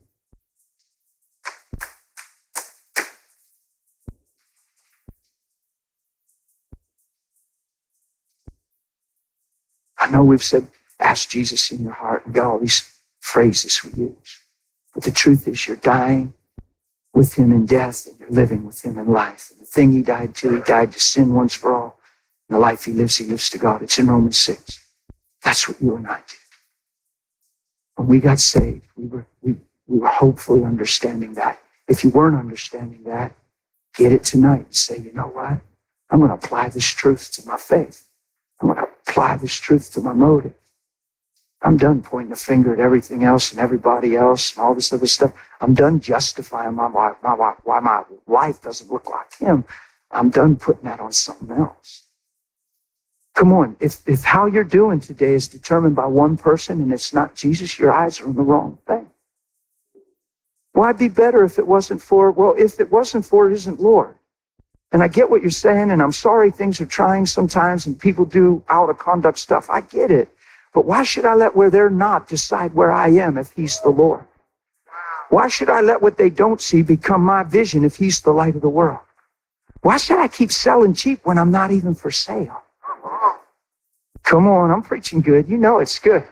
I know we've said, ask Jesus in your heart, and got all these phrases we use. But the truth is you're dying with him in death and you're living with him in life. And the thing he died to, he died to sin once for all. And the life he lives, he lives to God. It's in Romans six. That's what you and I did. When we got saved, we were, we, we were hopefully understanding that. If you weren't understanding that, get it tonight and say, you know what? I'm going to apply this truth to my faith. I'm going to apply this truth to my motive. I'm done pointing the finger at everything else and everybody else and all this other stuff. I'm done justifying my life, my life, why my life doesn't look like him. I'm done putting that on something else. Come on, if, if how you're doing today is determined by one person and it's not Jesus, your eyes are on the wrong thing. Why be better if it wasn't for, well, if it wasn't for, it isn't Lord. And I get what you're saying, and I'm sorry things are trying sometimes and people do out of conduct stuff. I get it. But why should I let where they're not decide where I am if he's the Lord? Why should I let what they don't see become my vision if he's the light of the world? Why should I keep selling cheap when I'm not even for sale? Come on, I'm preaching good. You know it's good.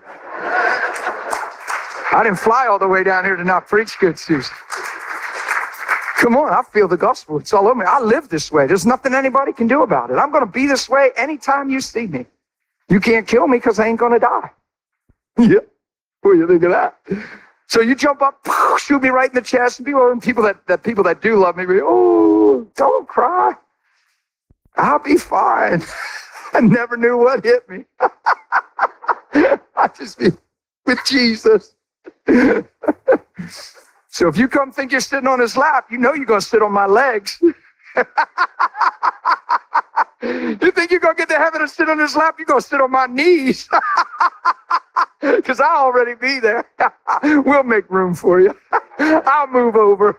I didn't fly all the way down here to not preach good, Susan. Come on, I feel the gospel. It's all over me. I live this way. There's nothing anybody can do about it. I'm going to be this way anytime you see me. You can't kill me because I ain't going to die. Yeah. What do you think of that? So you jump up, shoot me right in the chest, and people, and people that, that people that do love me, go, oh, don't cry. I'll be fine. I never knew what hit me. I just be with Jesus. So if you come think you're sitting on his lap, you know you're going to sit on my legs. You think you're going to get to heaven and sit on his lap, you're going to sit on my knees. Because I'll already be there. We'll make room for you. I'll move over.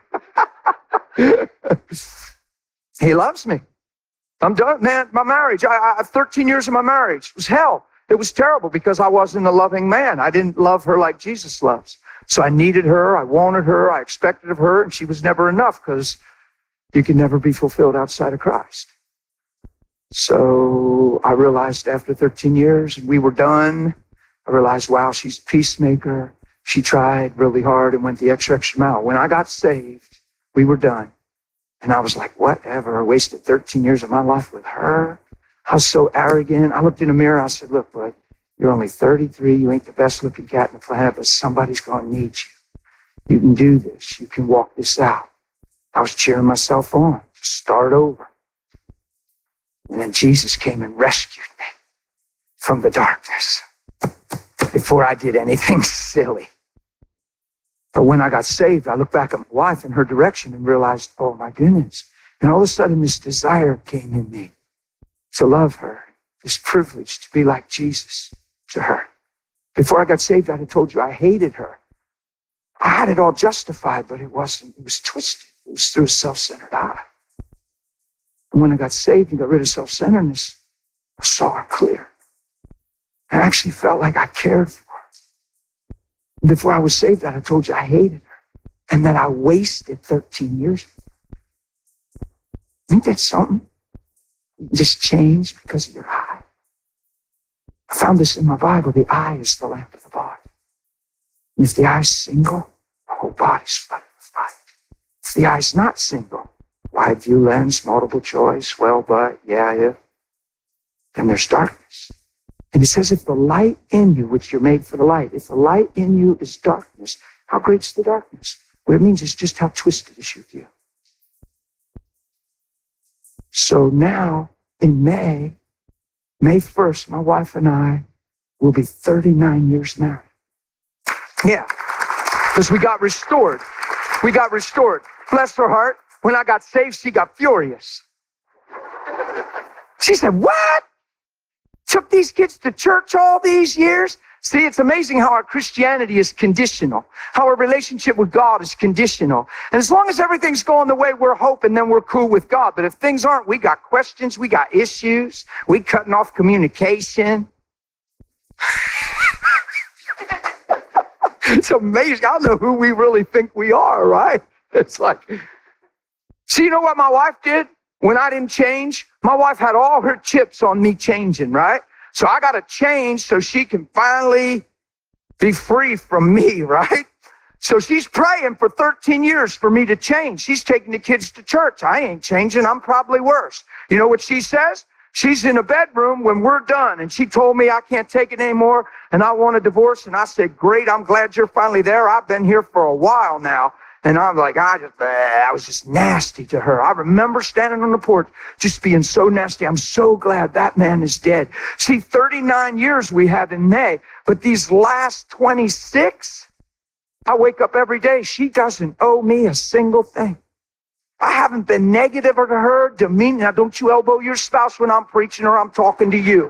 He loves me. I'm done, man. My marriage, I, I, thirteen years of my marriage was hell. It was terrible because I wasn't a loving man. I didn't love her like Jesus loves. So I needed her. I wanted her. I expected of her. And she was never enough because you can never be fulfilled outside of Christ. So I realized after thirteen years, and we were done, I realized, wow, she's a peacemaker. She tried really hard and went the extra, extra mile. When I got saved, we were done. And I was like, whatever. I wasted thirteen years of my life with her. I was so arrogant. I looked in the mirror. I said, look, bud, you're only thirty-three. You ain't the best looking cat in the planet, but somebody's going to need you. You can do this. You can walk this out. I was cheering myself on. Start over. And then Jesus came and rescued me from the darkness before I did anything silly. But when I got saved, I looked back at my wife and her direction and realized, oh my goodness. And all of a sudden this desire came in me to love her, this privilege to be like Jesus to her. Before I got saved, I had told you I hated her. I had it all justified, but it wasn't. It was twisted. It was through a self-centered eye. And when I got saved and got rid of self-centeredness, I saw her clear. I actually felt like I cared for her. Before I was saved, I told you I hated her and that I wasted thirteen years. Ain't that something? You just changed because of your eye. I found this in my Bible. The eye is the lamp of the body. And if the eye's single, the whole body's flooded with light. If the eye's not single, wide view lens, multiple choice, well, but, yeah, if, then there's darkness. And it says, if the light in you, which you're made for the light, if the light in you is darkness, how great's the darkness? What it means is just how twisted is your view. So now, in May, May first, my wife and I will be thirty-nine years married. Yeah, because we got restored. We got restored. Bless her heart. When I got saved, she got furious. She said, what? Took these kids to church all these years? See, it's amazing how our Christianity is conditional, how our relationship with God is conditional. And as long as everything's going the way we're hoping, then we're cool with God. But if things aren't, we got questions, we got issues, we cutting off communication. It's amazing. I don't know who we really think we are, right? It's like, see, you know what my wife did when I didn't change? My wife had all her chips on me changing, right? So I got to change so she can finally be free from me, right? So she's praying for thirteen years for me to change. She's taking the kids to church. I ain't changing. I'm probably worse. You know what she says? She's in a bedroom when we're done. And she told me I can't take it anymore and I want a divorce. And I said, great, I'm glad you're finally there. I've been here for a while now. And I'm like, I just, I was just nasty to her. I remember standing on the porch, just being so nasty. I'm so glad that man is dead. See, thirty-nine years we had in May, but these last twenty-six, I wake up every day. She doesn't owe me a single thing. I haven't been negative to her, demeaning. Now, don't you elbow your spouse when I'm preaching or I'm talking to you.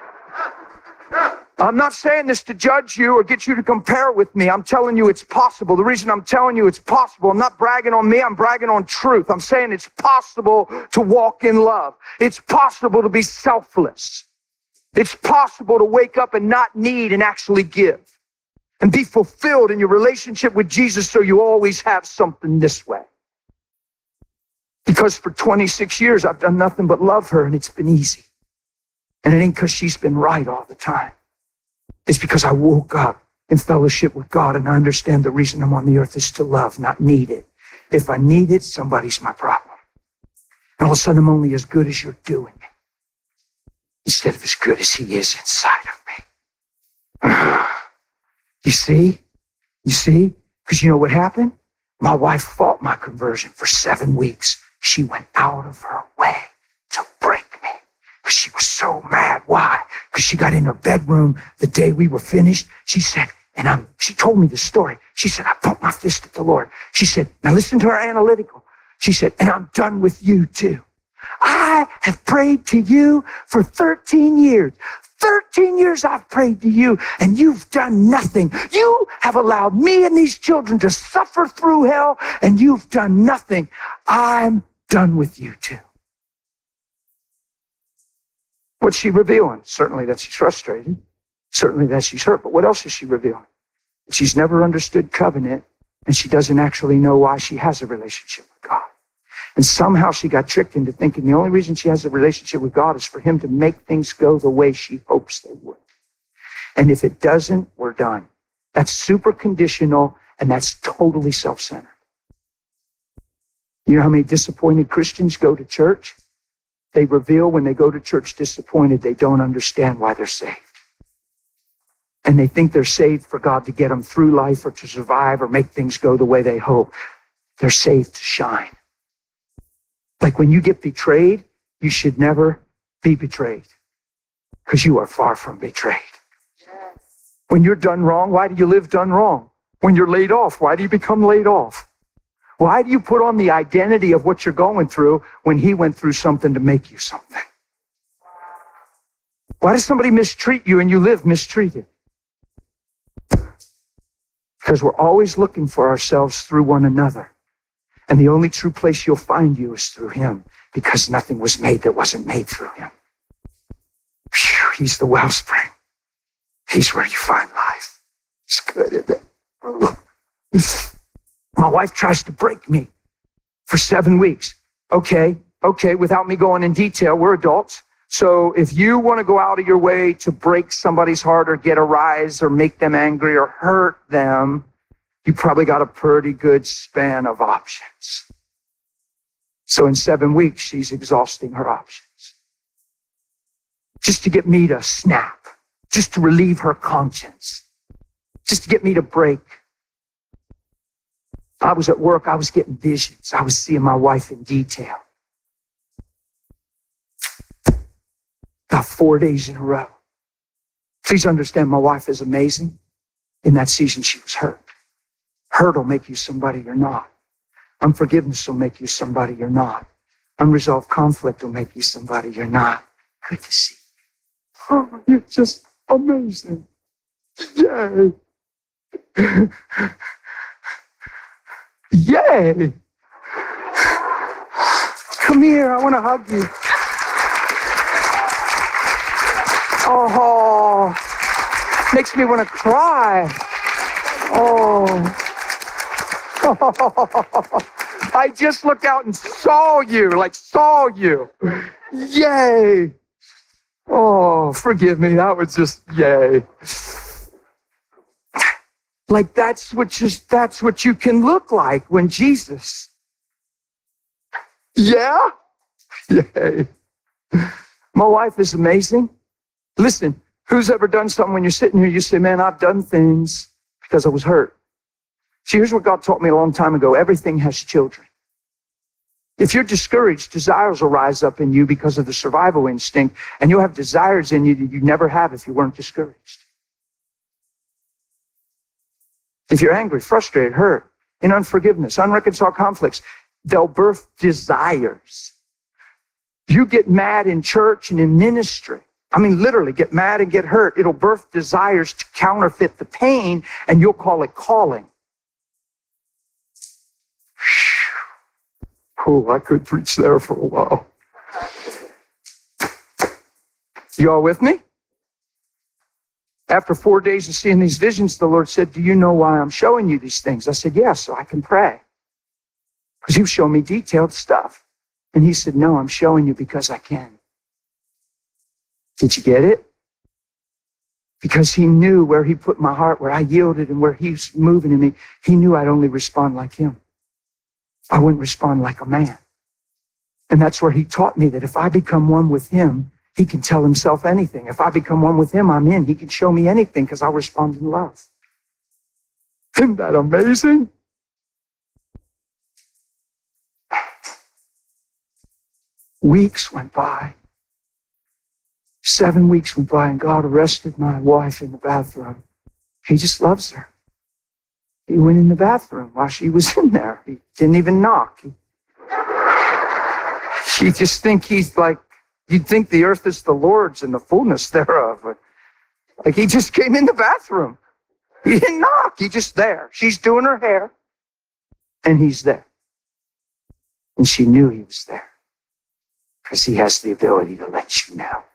I'm not saying this to judge you or get you to compare with me. I'm telling you it's possible. The reason I'm telling you it's possible, I'm not bragging on me, I'm bragging on truth. I'm saying it's possible to walk in love. It's possible to be selfless. It's possible to wake up and not need and actually give. And be fulfilled in your relationship with Jesus so you always have something this way. Because for twenty-six years I've done nothing but love her and it's been easy. And it ain't because she's been right all the time. It's because I woke up in fellowship with God and I understand the reason I'm on the earth is to love, not need it. If I need it, somebody's my problem. And all of a sudden I'm only as good as you're doing it instead of as good as he is inside of me. You see? You see? Because you know what happened? My wife fought my conversion for seven weeks. She went out of her way to break me. She was so mad. Why? Because she got in her bedroom the day we were finished. She said, and I'm, she told me the story. She said, I pumped my fist at the Lord. She said, now listen to her analytical. She said, and I'm done with you too. I have prayed to you for thirteen years. thirteen years I've prayed to you and you've done nothing. You have allowed me and these children to suffer through hell and you've done nothing. I'm done with you too. What's she revealing? Certainly that she's frustrated. Certainly that she's hurt. But what else is she revealing? She's never understood covenant and she doesn't actually know why she has a relationship with God. And somehow she got tricked into thinking the only reason she has a relationship with God is for him to make things go the way she hopes they would. And if it doesn't, we're done. That's super conditional and that's totally self-centered. You know how many disappointed Christians go to church? They reveal when they go to church disappointed, they don't understand why they're saved. And they think they're saved for God to get them through life or to survive or make things go the way they hope. They're saved to shine. Like when you get betrayed, you should never be betrayed because you are far from betrayed. Yes. When you're done wrong, why do you live done wrong? When you're laid off, why do you become laid off? Why do you put on the identity of what you're going through when he went through something to make you something? Why does somebody mistreat you and you live mistreated? Because we're always looking for ourselves through one another. And the only true place you'll find you is through him, because nothing was made that wasn't made through him. Whew, he's the wellspring. He's where you find life. It's good, isn't it? My wife tries to break me for seven weeks. Okay, okay, without me going in detail, we're adults. So if you want to go out of your way to break somebody's heart or get a rise or make them angry or hurt them, you probably got a pretty good span of options. So in seven weeks, she's exhausting her options. Just to get me to snap, just to relieve her conscience, just to get me to break. I was at work, I was getting visions. I was seeing my wife in detail. About four days in a row. Please understand, my wife is amazing. In that season, she was hurt. Hurt will make you somebody you're not. Unforgiveness will make you somebody you're not. Unresolved conflict will make you somebody you're not. Good to see you. Oh, you're just amazing. Yay. Yay. Come here, I want to hug you. Oh, makes me want to cry. Oh. I just looked out and saw you, like saw you. Yay. Oh, forgive me. That was just yay. Like that's what just that's what you can look like when Jesus. Yeah? Yay. My wife is amazing. Listen, who's ever done something when you're sitting here, you say, man, I've done things because I was hurt. See, here's what God taught me a long time ago. Everything has children. If you're discouraged, desires will rise up in you because of the survival instinct, and you'll have desires in you that you never have if you weren't discouraged. If you're angry, frustrated, hurt, in unforgiveness, unreconciled conflicts, they'll birth desires. You get mad in church and in ministry. I mean, literally get mad and get hurt. It'll birth desires to counterfeit the pain, and you'll call it calling. Oh, I could preach there for a while. You all with me? After four days of seeing these visions, the Lord said, do you know why I'm showing you these things? I said, yes, so I can pray. Because you've shown me detailed stuff. And he said, no, I'm showing you because I can. Did you get it? Because he knew where he put my heart, where I yielded and where he was moving in me. He knew I'd only respond like him. I wouldn't respond like a man. And that's where he taught me that if I become one with him, he can tell himself anything. If I become one with him, I'm in. He can show me anything because I'll respond in love. Isn't that amazing? Weeks went by. Seven weeks went by, and God arrested my wife in the bathroom. He just loves her. He went in the bathroom while she was in there. He didn't even knock. He, she just think he's like, you'd think the earth is the Lord's and the fullness thereof. Like he just came in the bathroom. He didn't knock. He just there. She's doing her hair, and he's there. And she knew he was there because he has the ability to let you know.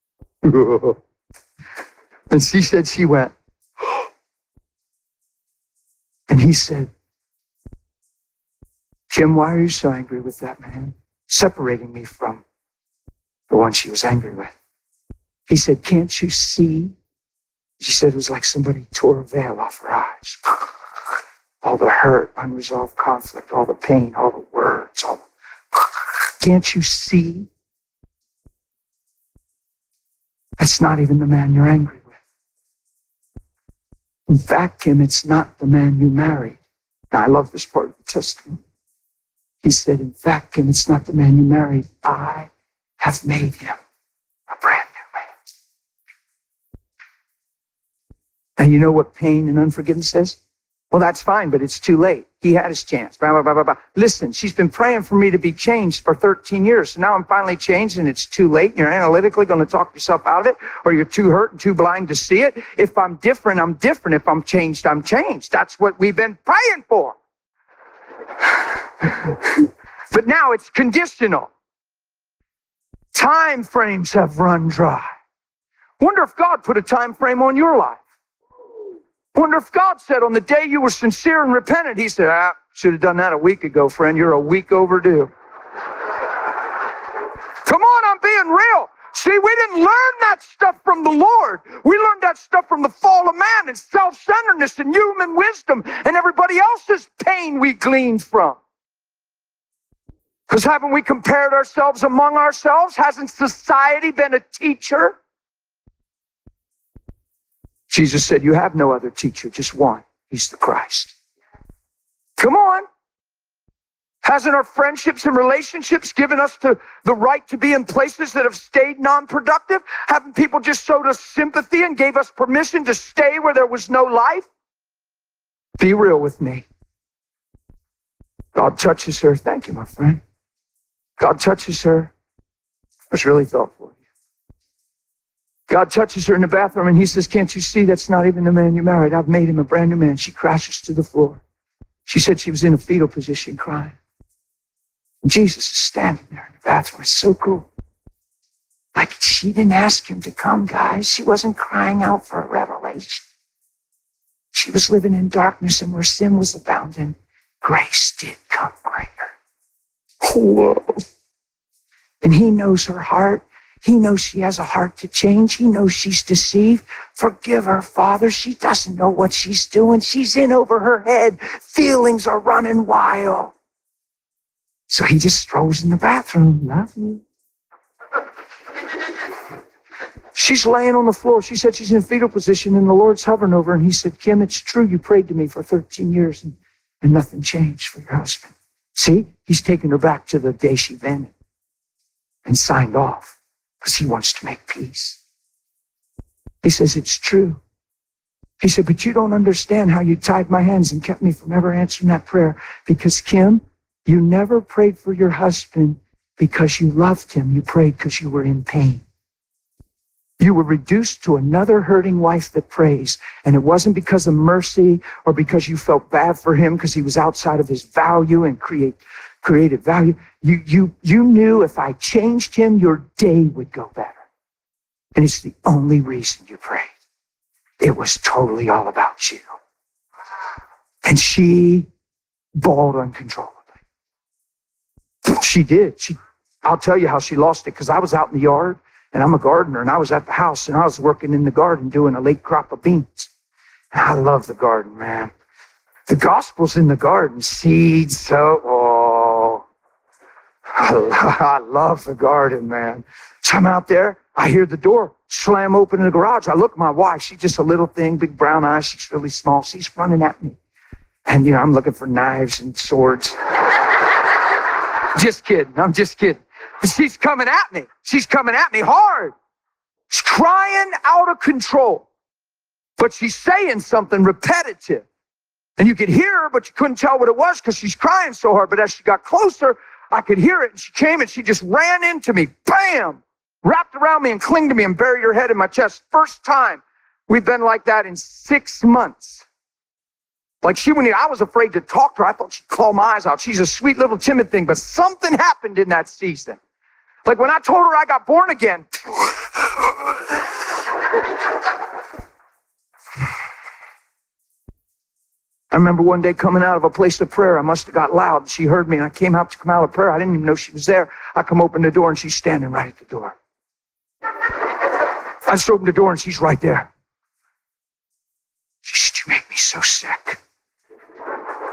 And she said she went, and he said, Jim, why are you so angry with that man? Separating me from the one she was angry with. He said, can't you see? She said it was like somebody tore a veil off her eyes. all the hurt, unresolved conflict, all the pain, all the words, all the... Can't you see? That's not even the man you're angry with. In fact, Kim, it's not the man you married. Now, I love this part of the testimony. He said, in fact, Kim, it's not the man you married. I have made him a brand new man. And you know what pain and unforgiveness is? Well, that's fine, but it's too late. He had his chance. Blah, blah, blah, blah, blah. Listen, she's been praying for me to be changed for thirteen years. So now I'm finally changed and it's too late. You're analytically going to talk yourself out of it, or you're too hurt and too blind to see it. If I'm different, I'm different. If I'm changed, I'm changed. That's what we've been praying for. But now it's conditional. Time frames have run dry. Wonder if God put a time frame on your life. Wonder if God said on the day you were sincere and repentant, he said, ah, should have done that a week ago, friend. You're a week overdue. Come on, I'm being real. See, we didn't learn that stuff from the Lord. We learned that stuff from the fall of man and self-centeredness and human wisdom and everybody else's pain we gleaned from. Because haven't we compared ourselves among ourselves? Hasn't society been a teacher? Jesus said, you have no other teacher, just one. He's the Christ. Come on. Hasn't our friendships and relationships given us to, the right to be in places that have stayed non-productive? Haven't people just showed us sympathy and gave us permission to stay where there was no life? Be real with me. God touches her. Thank you, my friend. God touches her. That's really thoughtful. God touches her in the bathroom and he says, can't you see that's not even the man you married? I've made him a brand new man. She crashes to the floor. She said she was in a fetal position crying. And Jesus is standing there in the bathroom. It's so cool. Like she didn't ask him to come, guys. She wasn't crying out for a revelation. She was living in darkness, and where sin was abounding, grace did come greater. Whoa. And he knows her heart. He knows she has a heart to change. He knows she's deceived. Forgive her, Father. She doesn't know what she's doing. She's in over her head. Feelings are running wild. So he just strolls in the bathroom. Love you. She's laying on the floor. She said she's in fetal position and the Lord's hovering over her. And he said, Kim, it's true. You prayed to me for thirteen years and, and nothing changed for your husband. See, he's taking her back to the day she vented and signed off. Because he wants to make peace. He says, it's true. He said, but you don't understand how you tied my hands and kept me from ever answering that prayer. Because, Kim, you never prayed for your husband because you loved him. You prayed because you were in pain. You were reduced to another hurting wife that prays. And it wasn't because of mercy or because you felt bad for him because he was outside of his value and create created value. You, you, you knew if I changed him, your day would go better. And it's the only reason you prayed. It was totally all about you. And she bawled uncontrollably. She did. She, I'll tell you how she lost it, because I was out in the yard, and I'm a gardener, and I was at the house, and I was working in the garden doing a late crop of beans. And I love the garden, man. The gospel's in the garden. Seeds, so, oh, I love the garden, man. So I'm out there. I hear the door slam open in the garage. I look at my wife. She's just a little thing, big brown eyes. She's really small. She's running at me. And, you know, I'm looking for knives and swords. Just kidding. I'm just kidding. But she's coming at me. She's coming at me hard. She's crying out of control. But she's saying something repetitive. And you could hear her, but you couldn't tell what it was because she's crying so hard. But as she got closer, I could hear it. And she came and she just ran into me. Bam! Wrapped around me and clinged to me and buried her head in my chest. First time we've been like that in six months. Like she, when I was afraid to talk to her, I thought she'd claw my eyes out. She's a sweet little timid thing, but something happened in that season. Like when I told her I got born again. I remember one day coming out of a place of prayer. I must have got loud. She heard me and I came out to come out of prayer. I didn't even know she was there. I come open the door and she's standing right at the door. I just opened the door and she's right there. She said, you make me so sick.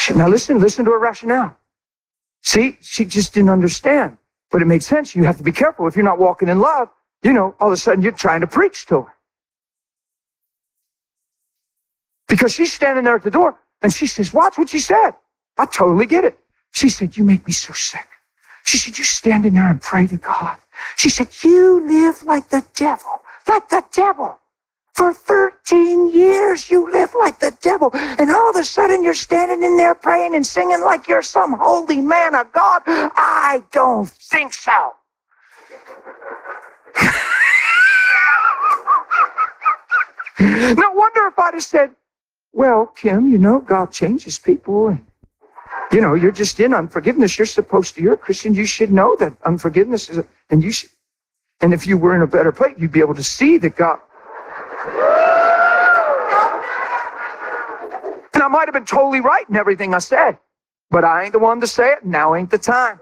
Now listen, listen to her rationale. See, she just didn't understand, but it made sense. You have to be careful. If you're not walking in love, you know, all of a sudden you're trying to preach to her. Because she's standing there at the door and she says, watch what she said. I totally get it. She said, you make me so sick. She said, you stand in there and pray to God. She said, you live like the devil, like the devil. For thirteen years, you live like the devil. And all of a sudden, you're standing in there praying and singing like you're some holy man of God. I don't think so. No wonder if I'd have said, well, Kim, you know, God changes people. And, you know, you're just in unforgiveness. You're supposed to, you're a Christian. You should know that unforgiveness is, a, and you should, and if you were in a better place, you'd be able to see that God. And I might have been totally right in everything I said, but I ain't the one to say it. Now ain't the time.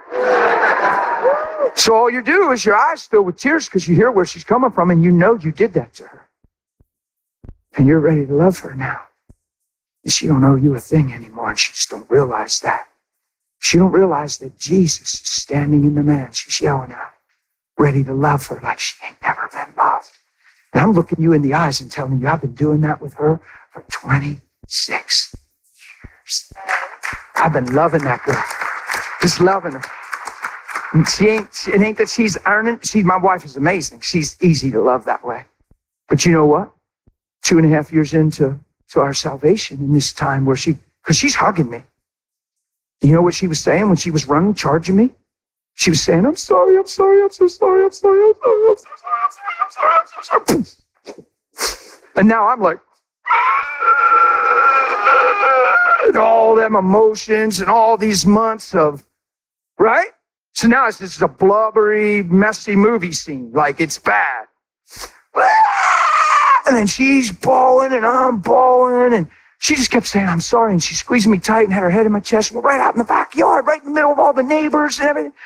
So all you do is your eyes fill with tears because you hear where she's coming from and you know you did that to her. And you're ready to love her now. And she don't owe you a thing anymore, and she just don't realize that. She don't realize that Jesus is standing in the man she's yelling at, ready to love her like she ain't never been loved. And I'm looking you in the eyes and telling you I've been doing that with her for twenty-six years. I've been loving that girl. Just loving her. And she ain't, it ain't that she's earning. See, my wife is amazing. She's easy to love that way. But you know what? Two and a half years into to our salvation in this time where she, because she's hugging me. You know what she was saying when she was running, charging me? She was saying, I'm sorry, I'm sorry, I'm so sorry, I'm sorry, I'm sorry, I'm so sorry, I'm sorry, I'm sorry, I'm so sorry. And now I'm like, and all them emotions and all these months of, right? So now it's just a blubbery, messy movie scene. Like it's bad. And then she's bawling and I'm bawling. And she just kept saying, I'm sorry. And she squeezed me tight and had her head in my chest. We're right out in the backyard, right in the middle of all the neighbors and everything.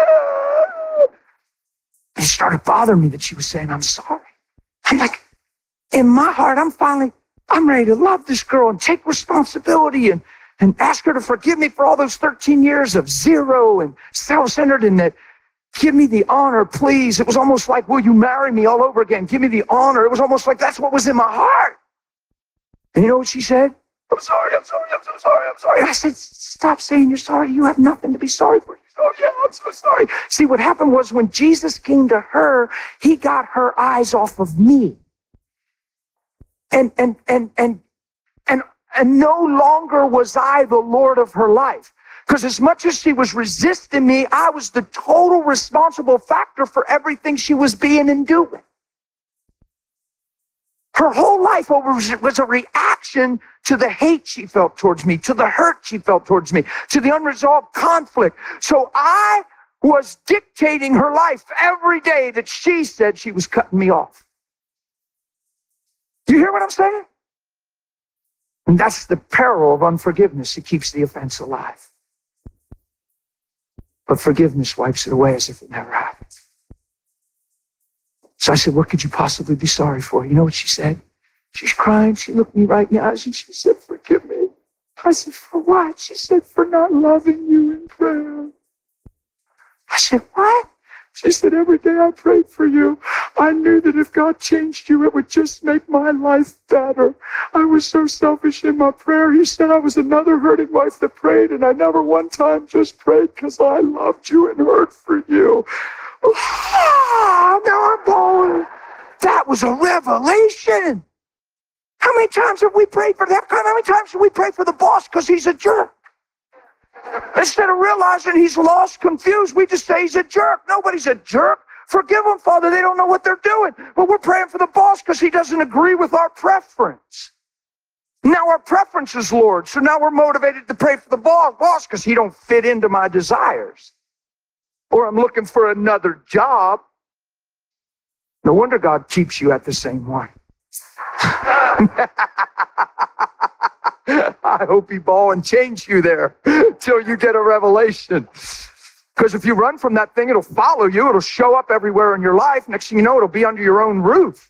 It started bothering me that she was saying, I'm sorry. I'm like, in my heart, I'm finally, I'm ready to love this girl and take responsibility and, and ask her to forgive me for all those thirteen years of zero and self-centered and that give me the honor, please. It was almost like, will you marry me all over again? Give me the honor. It was almost like that's what was in my heart. And you know what she said? I'm sorry, I'm sorry, I'm so sorry, I'm sorry. And I said, stop saying you're sorry. You have nothing to be sorry for. Oh, yeah, I'm so sorry. See, what happened was when Jesus came to her, he got her eyes off of me. And, and, and, and, and, and no longer was I the Lord of her life. Because as much as she was resisting me, I was the total responsible factor for everything she was being and doing. Her whole life was a reaction to the hate she felt towards me, to the hurt she felt towards me, to the unresolved conflict. So I was dictating her life every day that she said she was cutting me off. Do you hear what I'm saying? And that's the peril of unforgiveness. It keeps the offense alive. But forgiveness wipes it away as if it never happened. So I said, what could you possibly be sorry for? You know what she said? She's crying. She looked me right in the eyes and she said, forgive me. I said, for what? She said, for not loving you in prayer. I said, what? She said, every day I prayed for you. I knew that if God changed you, it would just make my life better. I was so selfish in my prayer. He said I was another hurting wife that prayed, and I never one time just prayed because I loved you and hurt for you. Ah, now I'm bawling. That was a revelation. How many times have we prayed for that? How many times have we prayed for the boss because he's a jerk? Instead of realizing he's lost, confused, we just say he's a jerk. Nobody's a jerk. Forgive them, Father. They don't know what they're doing. But we're praying for the boss because he doesn't agree with our preference. Now our preference is Lord. So now we're motivated to pray for the boss because he don't fit into my desires. Or I'm looking for another job. No wonder God keeps you at the same one. I hope he ball and change you there till you get a revelation. Because if you run from that thing, it'll follow you. It'll show up everywhere in your life. Next thing you know, it'll be under your own roof.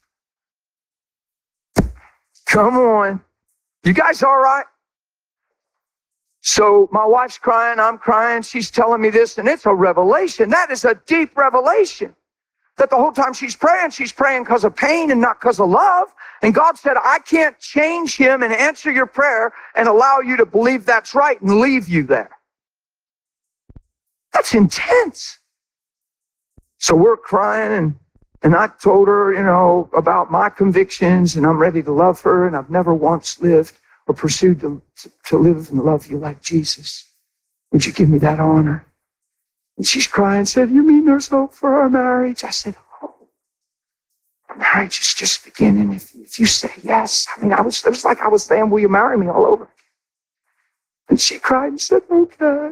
Come on. You guys all right? So my wife's crying, I'm crying, she's telling me this, and it's a revelation. That is a deep revelation. That the whole time she's praying, she's praying because of pain and not because of love. And God said, I can't change him and answer your prayer and allow you to believe that's right and leave you there. That's intense. So we're crying, and, and I told her, you know, about my convictions, and I'm ready to love her, and I've never once lived or pursued to, to live and love you like Jesus. Would you give me that honor? And she's crying, said, you mean there's hope for our marriage? I said, oh, our marriage is just beginning if, if you say yes. I mean, I was, it was like I was saying, will you marry me all over? And she cried and said, okay.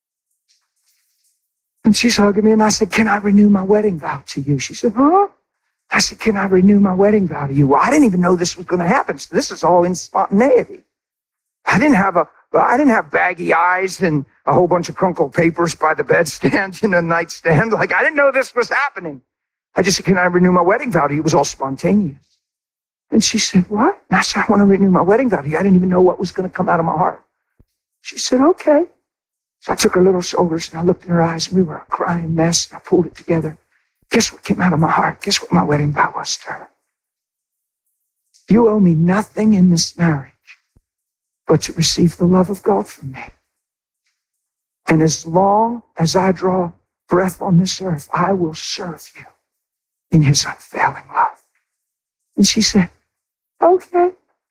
And she's hugging me, and I said, can I renew my wedding vow to you? She said, huh? I said, can I renew my wedding vow to you? Well, I didn't even know this was going to happen. So this is all in spontaneity. I didn't have a, I didn't have baggy eyes and a whole bunch of crumpled papers by the bedstand in a nightstand. Like, I didn't know this was happening. I just said, can I renew my wedding vow to you? It was all spontaneous. And she said, what? And I said, I want to renew my wedding vow to you. I didn't even know what was going to come out of my heart. She said, okay. So I took her little shoulders and I looked in her eyes, and we were a crying mess, and I pulled it together. Guess what came out of my heart? Guess what my wedding vow was to her? You owe me nothing in this marriage but to receive the love of God from me. And as long as I draw breath on this earth, I will serve you in his unfailing love. And she said, okay.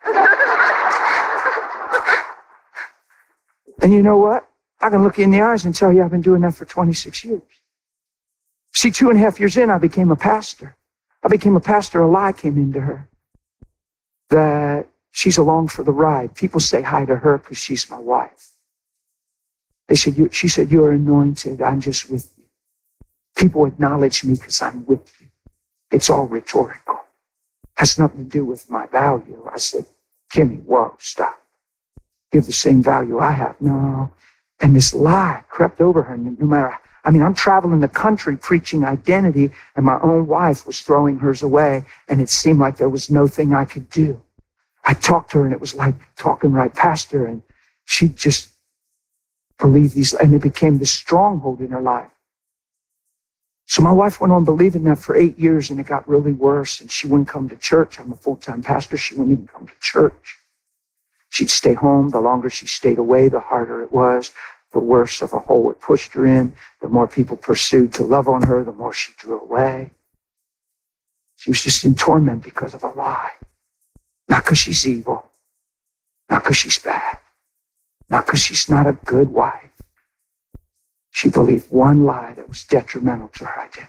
And you know what? I can look you in the eyes and tell you I've been doing that for twenty-six years. See, two and a half years in, I became a pastor. I became a pastor. A lie came into her that she's along for the ride. People say hi to her because she's my wife. They said, you, she said, you're anointed. I'm just with you. People acknowledge me because I'm with you. It's all rhetorical. Has nothing to do with my value. I said, Kimmy, whoa, stop. You have the same value I have. No. And this lie crept over her. No matter, I mean, I'm traveling the country preaching identity, and my own wife was throwing hers away, and it seemed like there was no thing I could do. I talked to her, and it was like talking right past her, and she just believed these, and it became this stronghold in her life. So my wife went on believing that for eight years, and it got really worse, and she wouldn't come to church. I'm a full-time pastor. She wouldn't even come to church. She'd stay home. The longer she stayed away, the harder it was. The worse of a hole it pushed her in. The more people pursued to love on her, the more she drew away. She was just in torment because of a lie. Not because she's evil. Not because she's bad. Not because she's not a good wife. She believed one lie that was detrimental to her identity.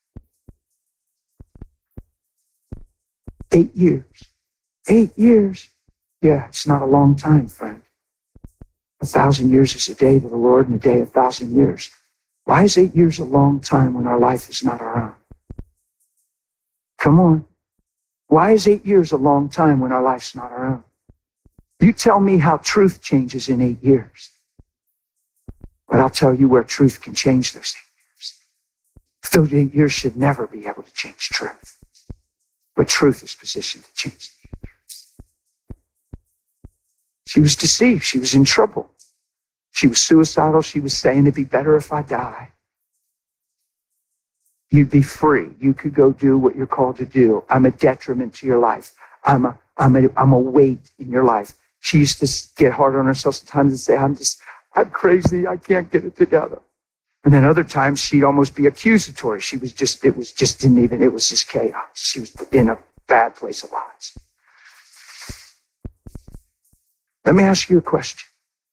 Eight years. Eight years. Yeah, it's not a long time, friend. A thousand years is a day to the Lord, and a day a thousand years. Why is eight years a long time when our life is not our own? Come on. Why is eight years a long time when our life's not our own? You tell me how truth changes in eight years. But I'll tell you where truth can change those eight years. Those eight years should never be able to change truth. But truth is positioned to change the eight years. She was deceived. She was in trouble. She was suicidal. She was saying it'd be better if I die. You'd be free. You could go do what you're called to do. I'm a detriment to your life. I'm a, I'm a, I'm a weight in your life. She used to get hard on herself sometimes and say, I'm just, I'm crazy. I can't get it together. And then other times she'd almost be accusatory. She was just, it was just didn't even, it was just chaos. She was in a bad place of lives. Let me ask you a question.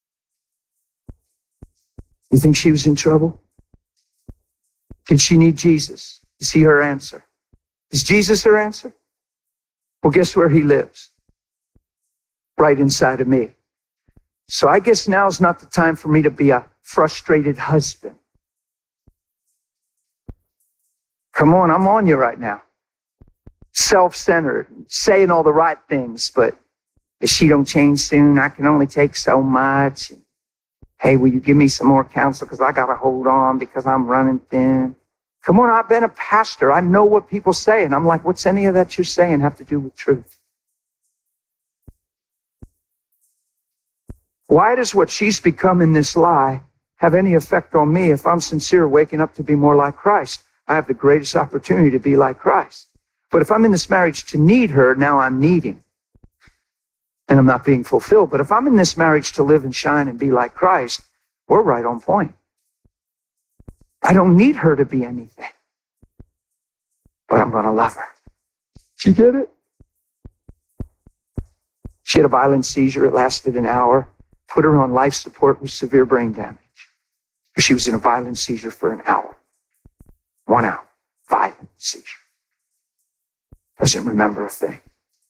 You think she was in trouble? Did she need Jesus? Is he her answer? Is Jesus her answer? Well, guess where he lives? Right inside of me. So I guess now's not the time for me to be a frustrated husband. Come on, I'm on you right now. Self-centered, saying all the right things, but if she don't change soon, I can only take so much. Hey, will you give me some more counsel? Because I got to hold on because I'm running thin. Come on, I've been a pastor. I know what people say. And I'm like, what's any of that you're saying have to do with truth? Why does what she's become in this lie have any effect on me if I'm sincere, waking up to be more like Christ? I have the greatest opportunity to be like Christ. But if I'm in this marriage to need her, now I'm needing. And I'm not being fulfilled. But if I'm in this marriage to live and shine and be like Christ, we're right on point. I don't need her to be anything. But I'm going to love her. Did you get it? She had a violent seizure. It lasted an hour. Put her on life support with severe brain damage. She was in a violent seizure for an hour. One hour. Violent seizure. Doesn't remember a thing.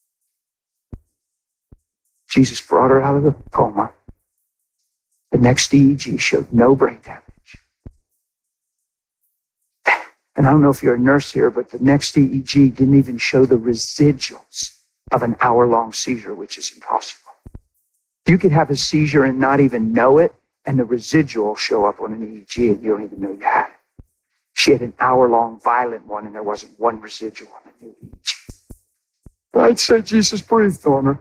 Jesus brought her out of the coma. The next E E G showed no brain damage. And I don't know if you're a nurse here, but the next E E G didn't even show the residuals of an hour-long seizure, which is impossible. You could have a seizure and not even know it, and the residual show up on an E E G and you don't even know you had it. She had an hour-long violent one and there wasn't one residual on the E E G. I'd say Jesus breathed on her.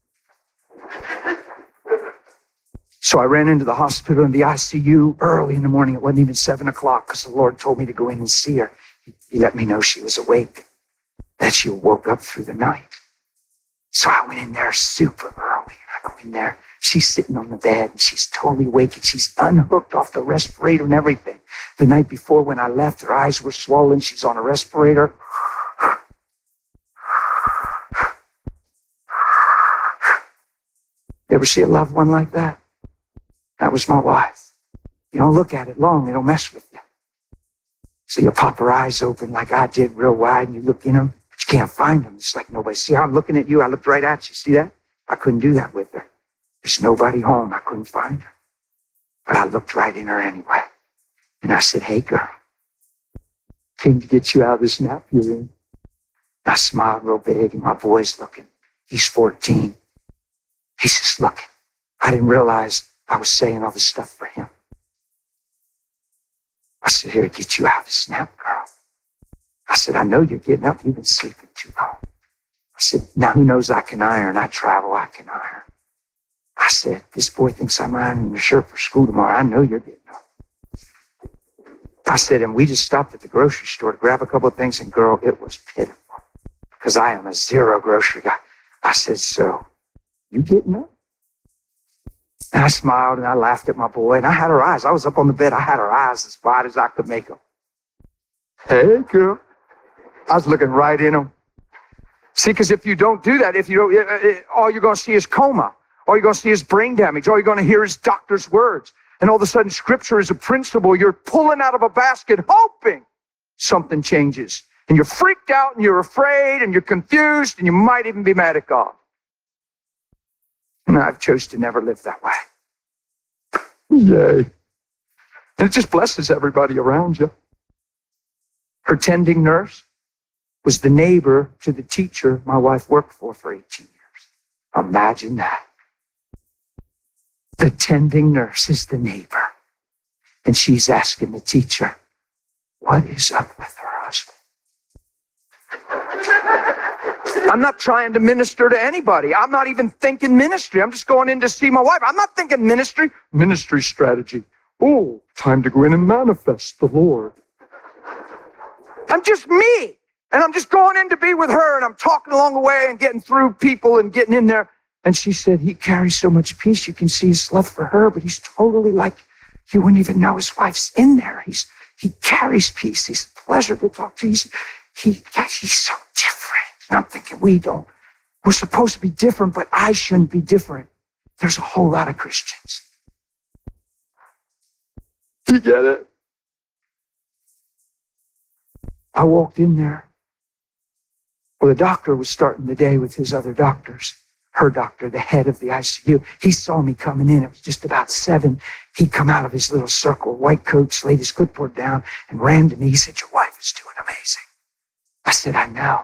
So I ran into the hospital in the I C U early in the morning. It wasn't even seven o'clock because the Lord told me to go in and see her. He let me know she was awake, that she woke up through the night. So I went in there super early. I go in there. She's sitting on the bed and she's totally awake and she's unhooked off the respirator and everything. The night before when I left, her eyes were swollen. She's on a respirator. You ever see a loved one like that? That was my wife. You don't look at it long, it'll mess with you. So you pop her eyes open like I did real wide and you look in them, but you can't find them. It's like nobody. See how I'm looking at you? I looked right at you. See that? I couldn't do that with her. There's nobody home. I couldn't find her. But I looked right in her anyway. And I said, hey girl, came to get you out of this nap you're in. I smiled real big and my boy's looking. He's fourteen. He's just looking. I didn't realize I was saying all this stuff for him. I said, here, get you out of this nap, girl. I said, I know you're getting up. You've been sleeping too long. I said, now who knows I can iron? I travel, I can iron. I said, this boy thinks I'm ironing your shirt for school tomorrow. I know you're getting up. I said, and we just stopped at the grocery store to grab a couple of things, and girl, it was pitiful because I am a zero grocery guy. I said, so you getting up? And I smiled and I laughed at my boy and I had her eyes. I was up on the bed. I had her eyes as wide as I could make them. Hey, girl. I was looking right in them. See, because if you don't do that, if you don't, it, it, all you're going to see is coma. All you're going to see is brain damage. All you're going to hear is doctor's words. And all of a sudden, scripture is a principle you're pulling out of a basket, hoping something changes. And you're freaked out and you're afraid and you're confused and you might even be mad at God. And I've chosen to never live that way. Yay. And it just blesses everybody around you. Her tending nurse was the neighbor to the teacher my wife worked for for eighteen years. Imagine that. The tending nurse is the neighbor. And she's asking the teacher, what is up with her husband? I'm not trying to minister to anybody. I'm not even thinking ministry. I'm just going in to see my wife. I'm not thinking ministry. Ministry strategy. Oh, time to go in and manifest the Lord. I'm just me. And I'm just going in to be with her. And I'm talking along the way and getting through people and getting in there. And she said, he carries so much peace. You can see his love for her, but he's totally like, you wouldn't even know his wife's in there. He's He carries peace. He's a pleasure to talk to. He's, he, he's so different. And I'm thinking, we don't. We're supposed to be different, but I shouldn't be different. There's a whole lot of Christians. You get it? I walked in there. Well, the doctor was starting the day with his other doctors. Her doctor, the head of the I C U. He saw me coming in. It was just about seven. He'd come out of his little circle, white coat, laid his clipboard down, and ran to me. He said, your wife is doing amazing. I said, I know.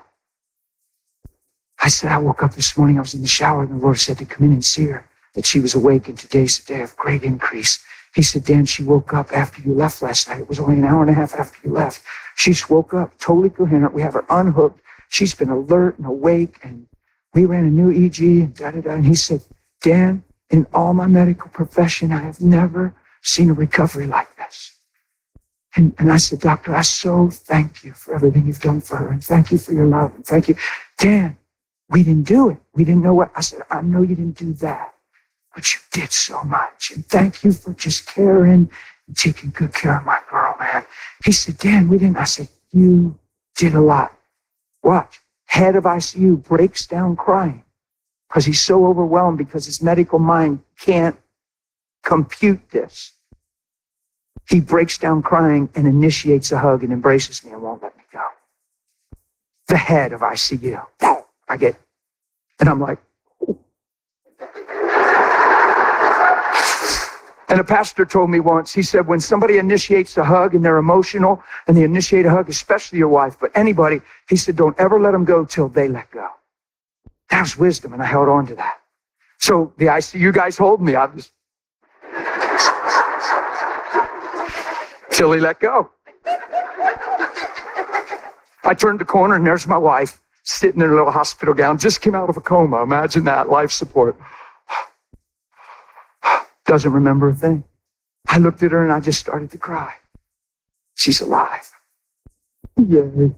I said, I woke up this morning, I was in the shower, and the Lord said to come in and see her, that she was awake, and today's a day of great increase. He said, Dan, she woke up after you left last night. It was only an hour and a half after you left. She just woke up, totally coherent. We have her unhooked. She's been alert and awake, and we ran a new E E G, and da-da-da. And he said, Dan, in all my medical profession, I have never seen a recovery like this. And, and I said, doctor, I so thank you for everything you've done for her. And thank you for your love. And thank you. Dan, we didn't do it. We didn't know what. I said, I know you didn't do that, but you did so much. And thank you for just caring and taking good care of my girl, man. He said, Dan, we didn't. I said, you did a lot. Watch. Head of I C U breaks down crying because he's so overwhelmed because his medical mind can't compute this. He breaks down crying and initiates a hug and embraces me and won't let me go. The head of I C U. I get, and I'm like, oh. And a pastor told me once, he said, when somebody initiates a hug and they're emotional and they initiate a hug, especially your wife, but anybody, he said, don't ever let them go till they let go. That was wisdom, and I held on to that. So the I C U guys hold me. I just, till he let go. I turned the corner and there's my wife sitting in a little hospital gown, just came out of a coma. Imagine that, life support. Doesn't remember a thing. I looked at her and I just started to cry. She's alive. Yay.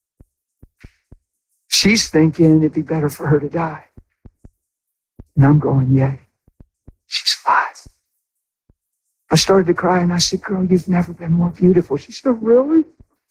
She's thinking it'd be better for her to die. And I'm going, yay. She's alive. I started to cry and I said, girl, you've never been more beautiful. She said, really?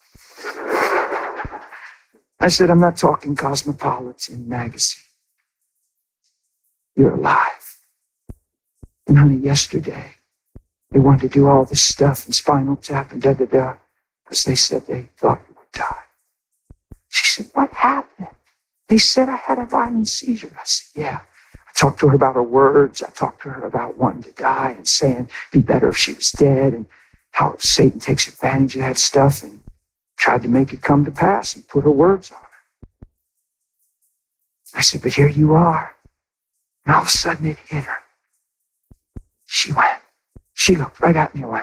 I said, I'm not talking Cosmopolitan magazine. You're alive. And honey, yesterday, they wanted to do all this stuff and spinal tap and da-da-da because they said they thought you would die. She said, what happened? They said I had a violent seizure. I said, yeah. I talked to her about her words. I talked to her about wanting to die and saying it'd be better if she was dead and how Satan takes advantage of that stuff and tried to make it come to pass and put her words on her. I said, but here you are. And all of a sudden it hit her. She went. She looked right at me and went,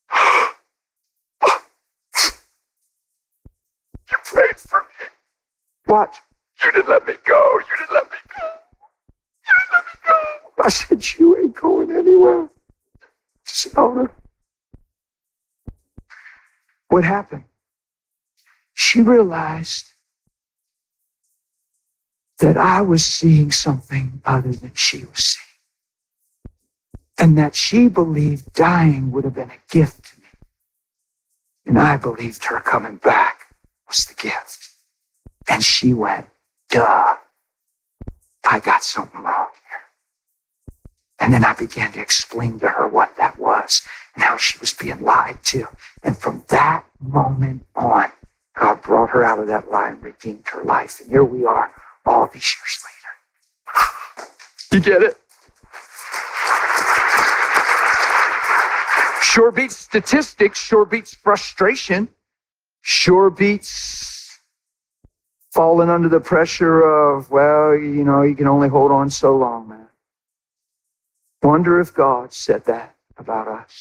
you prayed for me. What? You didn't let me go. You didn't let me go. You didn't let me go. I said, you ain't going anywhere. Just tell her. What happened? She realized that I was seeing something other than she was seeing. And that she believed dying would have been a gift to me. And I believed her coming back was the gift. And she went, duh, I got something wrong here. And then I began to explain to her what that was and how she was being lied to. And from that moment on, God brought her out of that lie and redeemed her life. And here we are all these years later. You get it? Sure beats statistics, sure beats frustration, sure beats falling under the pressure of, well, you know, you can only hold on so long, man. Wonder if God said that about us.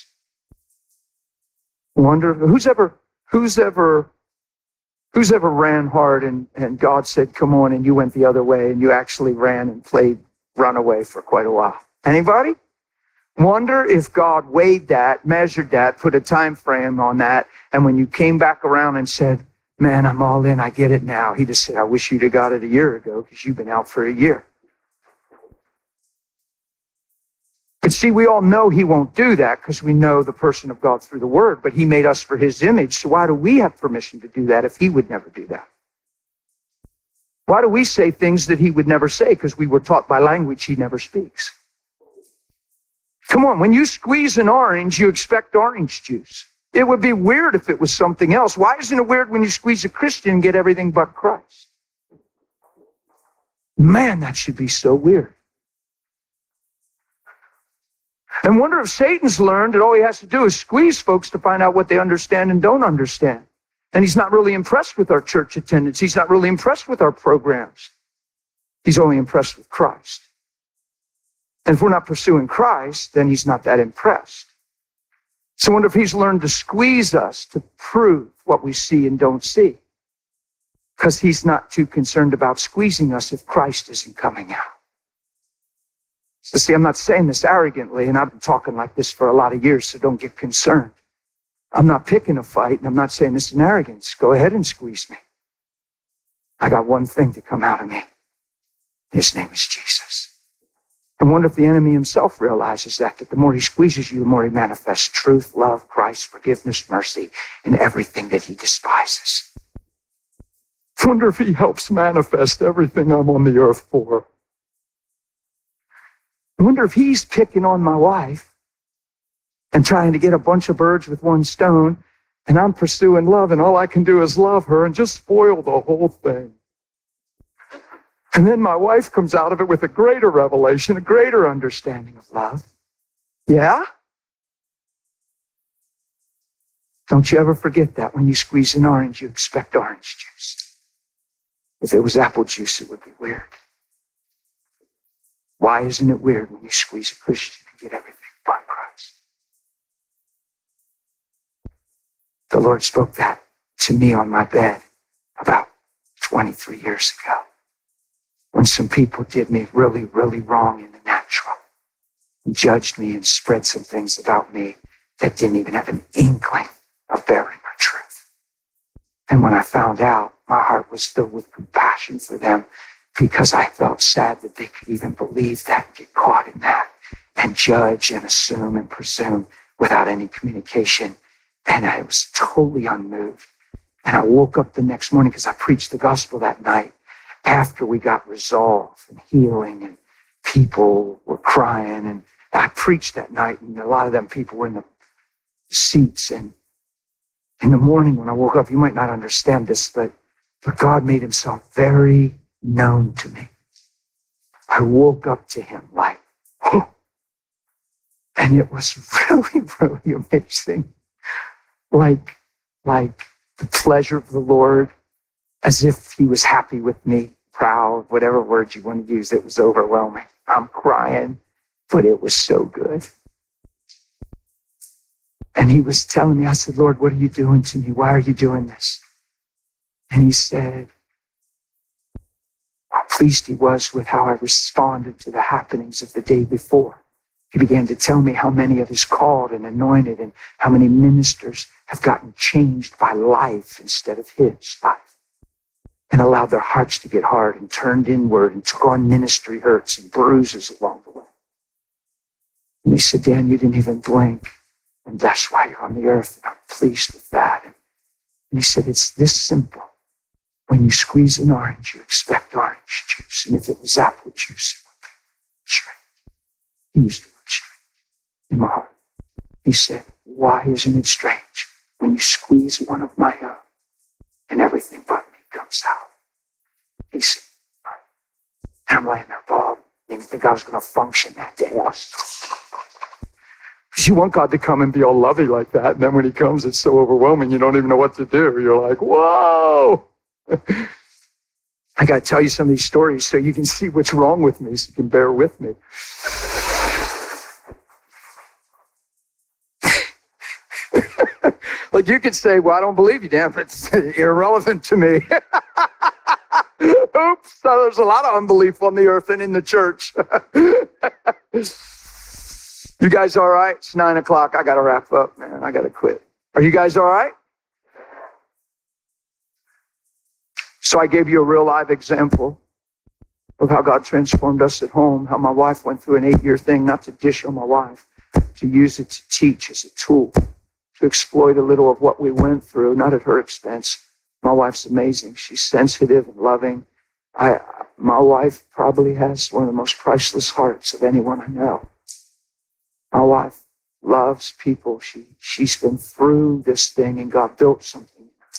Wonder if, who's ever, who's ever, who's ever ran hard and, and God said, come on, and you went the other way and you actually ran and played runaway for quite a while. Anybody? Wonder if God weighed that, measured that, put a time frame on that, and when you came back around and said, man, I'm all in, I get it now. He just said, I wish you'd have got it a year ago because you've been out for a year. But see, we all know he won't do that because we know the person of God through the word, but he made us for his image. So why do we have permission to do that if he would never do that? Why do we say things that he would never say? Because we were taught by language he never speaks. Come on, when you squeeze an orange, you expect orange juice. It would be weird if it was something else. Why isn't it weird when you squeeze a Christian and get everything but Christ? Man, that should be so weird. And wonder if Satan's learned that all he has to do is squeeze folks to find out what they understand and don't understand. And he's not really impressed with our church attendance. He's not really impressed with our programs. He's only impressed with Christ. And if we're not pursuing Christ, then he's not that impressed. So I wonder if he's learned to squeeze us to prove what we see and don't see. Because he's not too concerned about squeezing us if Christ isn't coming out. So see, I'm not saying this arrogantly, and I've been talking like this for a lot of years, so don't get concerned. I'm not picking a fight, and I'm not saying this in arrogance. Go ahead and squeeze me. I got one thing to come out of me. His name is Jesus. I wonder if the enemy himself realizes that, that the more he squeezes you, the more he manifests truth, love, Christ, forgiveness, mercy, and everything that he despises. I wonder if he helps manifest everything I'm on the earth for. I wonder if he's picking on my wife and trying to get a bunch of birds with one stone, and I'm pursuing love, and all I can do is love her and just spoil the whole thing. And then my wife comes out of it with a greater revelation, a greater understanding of love. Yeah? Don't you ever forget that when you squeeze an orange, you expect orange juice. If it was apple juice, it would be weird. Why isn't it weird when you squeeze a Christian and get everything but Christ? The Lord spoke that to me on my bed about twenty-three years ago, when some people did me really, really wrong in the natural, and judged me and spread some things about me that didn't even have an inkling of bearing my truth. And when I found out, my heart was filled with compassion for them, because I felt sad that they could even believe that, get caught in that, and judge and assume and presume without any communication. And I was totally unmoved. And I woke up the next morning, because I preached the gospel that night, after we got resolve and healing, and people were crying. And I preached that night, and a lot of them people were in the seats. And in the morning when I woke up, you might not understand this, but, but God made himself very known to me. I woke up to him like, oh, and it was really, really amazing. Like, like the pleasure of the Lord, as if he was happy with me, proud, whatever word you want to use. It was overwhelming. I'm crying, but it was so good. And he was telling me, I said, Lord, what are you doing to me? Why are you doing this? And he said, how pleased he was with how I responded to the happenings of the day before. He began to tell me how many of his called and anointed, and how many ministers have gotten changed by life instead of his life, and allowed their hearts to get hard and turned inward and took on ministry hurts and bruises along the way. And he said, Dan, you didn't even blink, and that's why you're on the earth, and I'm pleased with that. And he said, it's this simple. When you squeeze an orange, you expect orange juice. And if it was apple juice, it would be straight. He used the word strange in my heart. He said, why isn't it strange when you squeeze one of my own and everything but me comes out? He said, and I'm laying there, Bob. I didn't think I was going to function that day. I was You want God to come and be all lovey like that, and then when he comes, it's so overwhelming, you don't even know what to do. You're like, whoa! I got to tell you some of these stories so you can see what's wrong with me, so you can bear with me. Like you could say, well, I don't believe you, Dan, but it's irrelevant to me. Oops, so there's a lot of unbelief on the earth and in the church. You guys all right? It's nine o'clock. I got to wrap up, man. I got to quit. Are you guys all right? So I gave you a real live example of how God transformed us at home, how my wife went through an eight-year thing, not to dish on my wife, to use it to teach as a tool, to exploit a little of what we went through, not at her expense. My wife's amazing. She's sensitive and loving. I, my wife probably has one of the most priceless hearts of anyone I know. My wife loves people. She, she's been through this thing, and God built something.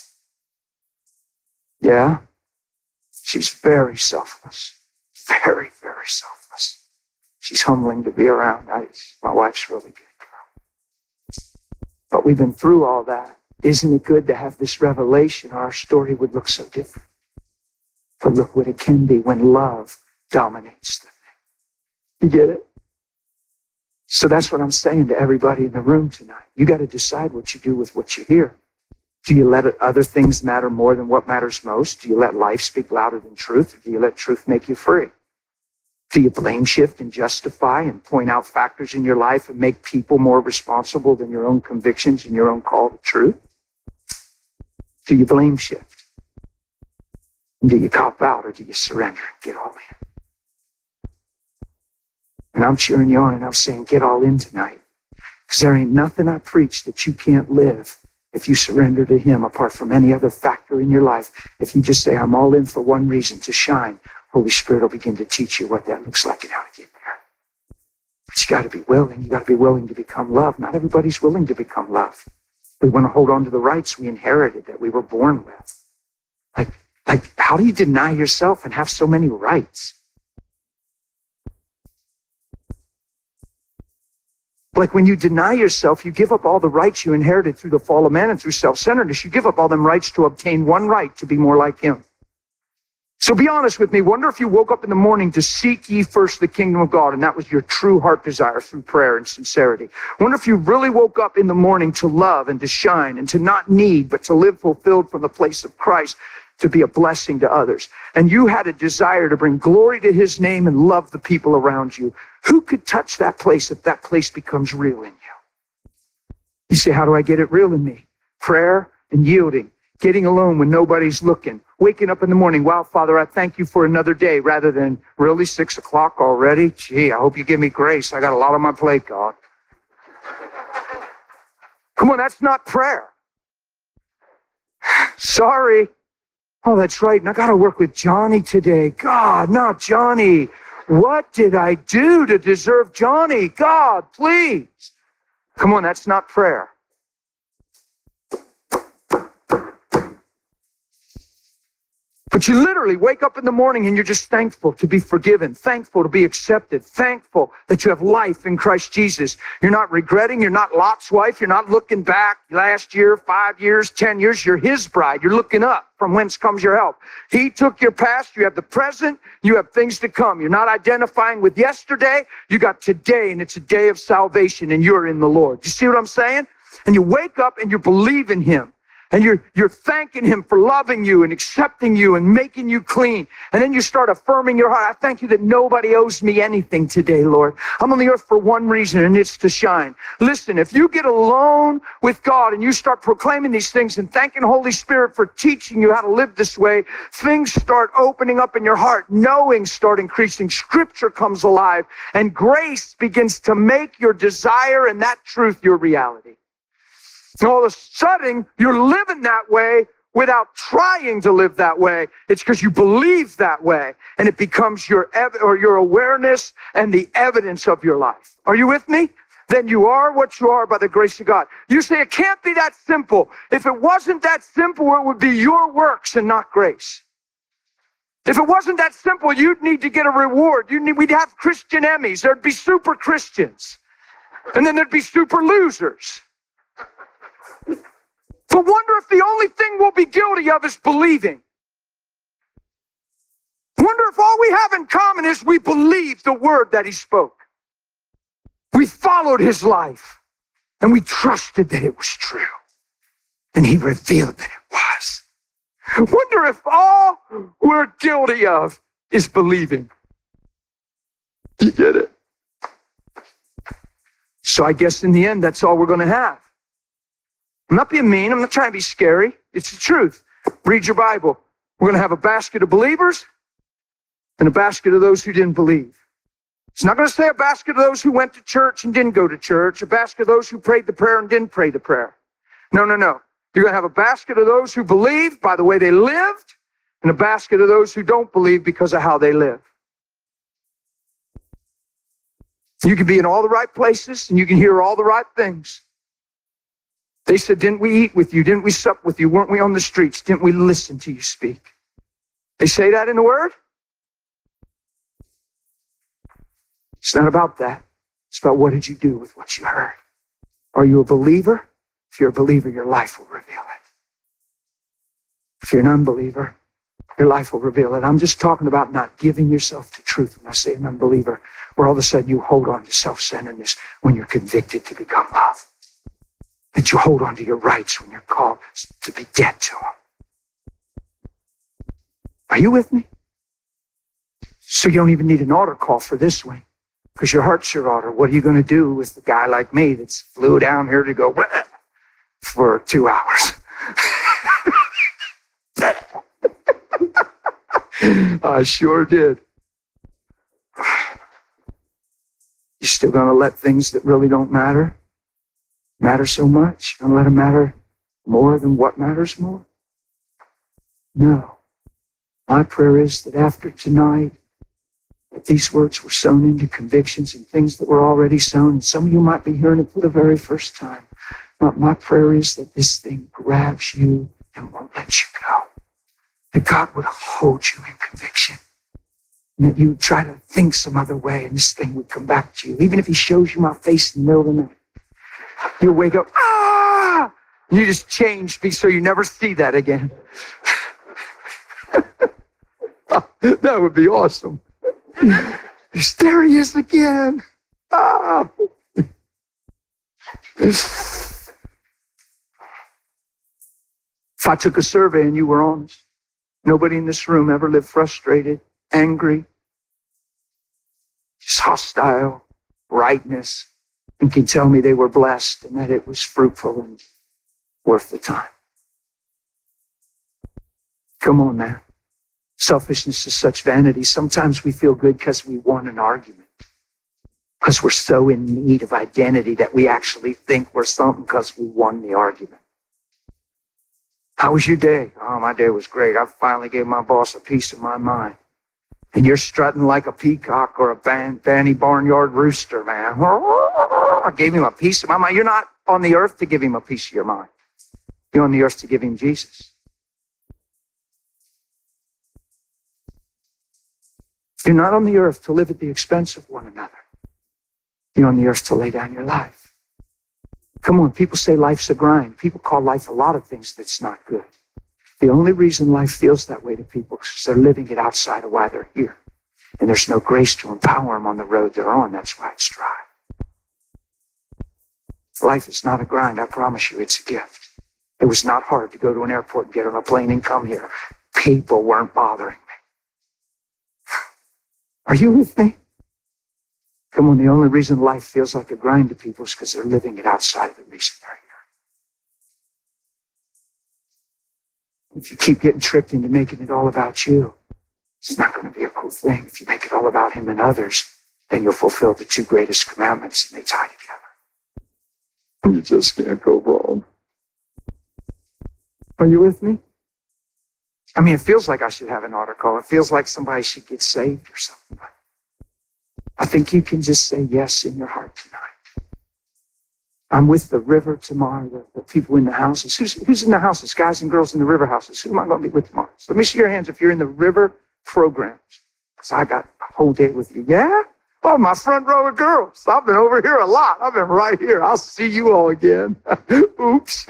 Yeah? She's very selfless. Very, very selfless. She's humbling to be around. I, my wife's really good. But we've been through all that. Isn't it good to have this revelation? Our story would look so different. But look what it can be when love dominates the thing. You get it? So that's what I'm saying to everybody in the room tonight. You got to decide what you do with what you hear. Do you let other things matter more than what matters most? Do you let life speak louder than truth? Or do you let truth make you free? Do you blame shift and justify and point out factors in your life and make people more responsible than your own convictions and your own call to truth? Do you blame shift? And do you cop out, or do you surrender and get all in? And I'm cheering you on, and I'm saying get all in tonight. Because there ain't nothing I preach that you can't live if you surrender to him apart from any other factor in your life. If you just say, I'm all in for one reason, to shine, Holy Spirit will begin to teach you what that looks like and how to get there. But you got to be willing. You got to be willing to become love. Not everybody's willing to become love. We want to hold on to the rights we inherited, that we were born with. Like, like, how do you deny yourself and have so many rights? Like when you deny yourself, you give up all the rights you inherited through the fall of man and through self-centeredness. You give up all them rights to obtain one right, to be more like him. So be honest with me. Wonder if you woke up in the morning to seek ye first the kingdom of God, and that was your true heart desire through prayer and sincerity. Wonder if you really woke up in the morning to love and to shine and to not need, but to live fulfilled from the place of Christ, to be a blessing to others. And you had a desire to bring glory to his name and love the people around you. Who could touch that place if that place becomes real in you? You say, how do I get it real in me? Prayer and yielding. Getting alone when nobody's looking. Waking up in the morning, wow, Father, I thank you for another day, rather than, really, six o'clock already? Gee, I hope you give me grace. I got a lot on my plate, God. Come on, that's not prayer. Sorry. Oh, that's right. And I got to work with Johnny today. God, not Johnny. What did I do to deserve Johnny? God, please. Come on, that's not prayer. But you literally wake up in the morning and you're just thankful to be forgiven, thankful to be accepted, thankful that you have life in Christ Jesus. You're not regretting. You're not Lot's wife. You're not looking back last year, five years, ten years. You're his bride. You're looking up from whence comes your help. He took your past. You have the present. You have things to come. You're not identifying with yesterday. You got today, and it's a day of salvation, and you're in the Lord. You see what I'm saying? And you wake up and you believe in him. And you're, you're thanking him for loving you and accepting you and making you clean. And then you start affirming your heart. I thank you that nobody owes me anything today, Lord. I'm on the earth for one reason, and it's to shine. Listen, if you get alone with God and you start proclaiming these things and thanking Holy Spirit for teaching you how to live this way, things start opening up in your heart. Knowing start increasing. Scripture comes alive. And grace begins to make your desire and that truth your reality. And all of a sudden, you're living that way without trying to live that way. It's because you believe that way, and it becomes your ev- or your awareness and the evidence of your life. Are you with me? Then you are what you are by the grace of God. You say it can't be that simple. If it wasn't that simple, it would be your works and not grace. If it wasn't that simple, you'd need to get a reward. You'd need, we'd have Christian Emmys. There'd be super Christians, and then there'd be super losers. But wonder if the only thing we'll be guilty of is believing. Wonder if all we have in common is we believe the word that he spoke. We followed his life, and we trusted that it was true. And he revealed that it was. Wonder if all we're guilty of is believing. You get it? So I guess in the end, that's all we're going to have. I'm not being mean. I'm not trying to be scary. It's the truth. Read your Bible. We're going to have a basket of believers and a basket of those who didn't believe. It's not going to say a basket of those who went to church and didn't go to church, a basket of those who prayed the prayer and didn't pray the prayer. No, no, no. You're going to have a basket of those who believe by the way they lived, and a basket of those who don't believe because of how they live. You can be in all the right places and you can hear all the right things. They said, didn't we eat with you? Didn't we sup with you? Weren't we on the streets? Didn't we listen to you speak? They say that in the Word? It's not about that. It's about what did you do with what you heard. Are you a believer? If you're a believer, your life will reveal it. If you're an unbeliever, your life will reveal it. I'm just talking about not giving yourself to truth when I say an unbeliever, where all of a sudden you hold on to self-centeredness when you're convicted to become love. That you hold on to your rights when you're called to be dead to them. Are you with me? So you don't even need an altar call for this one, because your heart's your altar. What are you going to do with a guy like me that's flew down here to go for two hours? I sure did. You still going to let things that really don't matter matter so much? You're going to let them matter more than what matters more? No. My prayer is that after tonight, that these words were sown into convictions and things that were already sown, and some of you might be hearing it for the very first time. But my prayer is that this thing grabs you and won't let you go. That God would hold you in conviction. And that you would try to think some other way, and this thing would come back to you. Even if he shows you my face in the middle of the night, you'll wake up, ah! And you just change so you never see that again. That would be awesome. There he is again. Ah! If I took a survey and you were honest, nobody in this room ever lived frustrated, angry, just hostile, rightness, and can tell me they were blessed and that it was fruitful and worth the time. Come on, man. Selfishness is such vanity. Sometimes we feel good because we won an argument, because we're so in need of identity that we actually think we're something because we won the argument. How was your day? Oh, my day was great. I finally gave my boss a piece of my mind. And you're strutting like a peacock or a ban- banny barnyard rooster, man. I gave him a piece of my mind. You're not on the earth to give him a piece of your mind. You're on the earth to give him Jesus. You're not on the earth to live at the expense of one another. You're on the earth to lay down your life. Come on, people say life's a grind. People call life a lot of things that's not good. The only reason life feels that way to people is because they're living it outside of why they're here. And there's no grace to empower them on the road they're on. That's why it's dry. Life is not a grind. I promise you, it's a gift. It was not hard to go to an airport and get on a plane and come here. People weren't bothering me. Are you with me? Come on, the only reason life feels like a grind to people is because they're living it outside of the reason they're here. If you keep getting tricked into making it all about you, it's not going to be a cool thing. If you make it all about him and others, then you'll fulfill the two greatest commandments, and they tie together. You just can't go wrong. Are you with me? I mean, it feels like I should have an altar call. It feels like somebody should get saved or something. But I think you can just say yes in your heart tonight. I'm with the river tomorrow, the, the people in the houses. Who's, who's in the houses? Guys and girls in the river houses. Who am I going to be with tomorrow? So let me see your hands if you're in the river programs. Because I got a whole day with you. Yeah? Oh, my front row of girls. I've been over here a lot. I've been right here. I'll see you all again. Oops.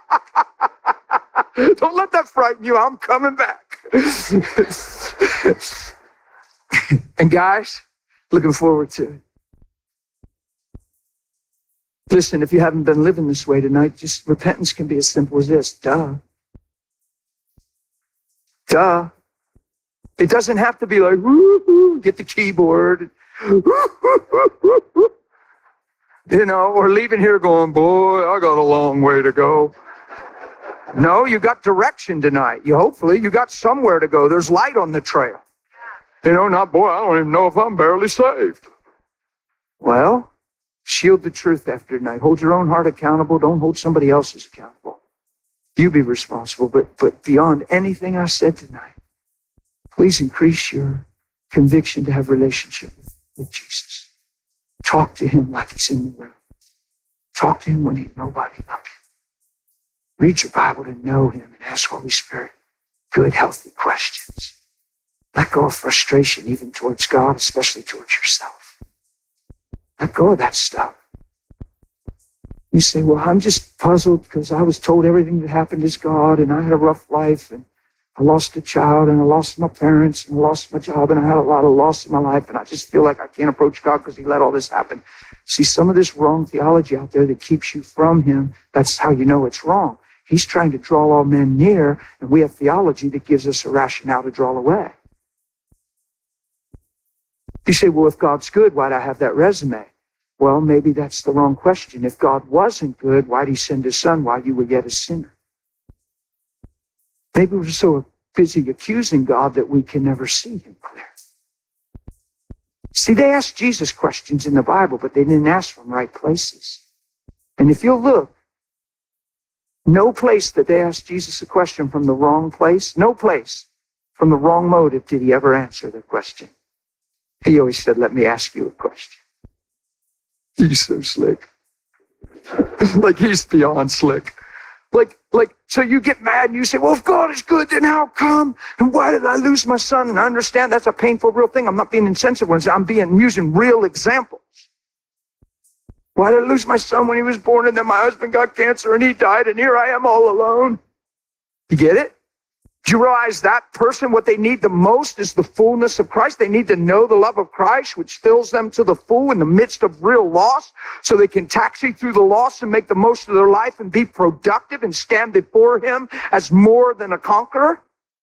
Don't let that frighten you. I'm coming back. And guys, looking forward to it. Listen, if you haven't been living this way tonight, just repentance can be as simple as this. Duh. Duh. It doesn't have to be like, woo-hoo, get the keyboard. You know, or leaving here going, boy, I got a long way to go. No, you got direction tonight. You hopefully, you got somewhere to go. There's light on the trail. You know, not, boy, I don't even know if I'm barely saved. Well, shield the truth after tonight. Hold your own heart accountable. Don't hold somebody else's accountable. You be responsible. But, but beyond anything I said tonight, please increase your conviction to have relationship with, with Jesus. Talk to him like he's in the room. Talk to him when ain't nobody looking. Read your Bible to know him and ask Holy Spirit good, healthy questions. Let go of frustration, even towards God, especially towards yourself. Let go of that stuff. You say, well, I'm just puzzled because I was told everything that happened is God, and I had a rough life, and I lost a child, and I lost my parents, and I lost my job, and I had a lot of loss in my life, and I just feel like I can't approach God because he let all this happen. See, some of this wrong theology out there that keeps you from him, that's how you know it's wrong. He's trying to draw all men near, and we have theology that gives us a rationale to draw away. You say, well, if God's good, why'd I have that resume? Well, maybe that's the wrong question. If God wasn't good, why'd he send his son while you were yet a sinner? Maybe we're so busy accusing God that we can never see him clear. See, they asked Jesus questions in the Bible, but they didn't ask from right places. And if you'll look, no place that they asked Jesus a question from the wrong place, no place from the wrong motive did he ever answer their question. He always said, let me ask you a question. He's so slick. Like he's beyond slick. Like, like, so you get mad and you say, well, if God is good, then how come? And why did I lose my son? And I understand that's a painful, real thing. I'm not being insensitive when I'm being using real examples. Why did I lose my son when he was born and then my husband got cancer and he died and here I am all alone? You get it? Do you realize that person, what they need the most is the fullness of Christ? They need to know the love of Christ, which fills them to the full in the midst of real loss, so they can taxi through the loss and make the most of their life and be productive and stand before him as more than a conqueror,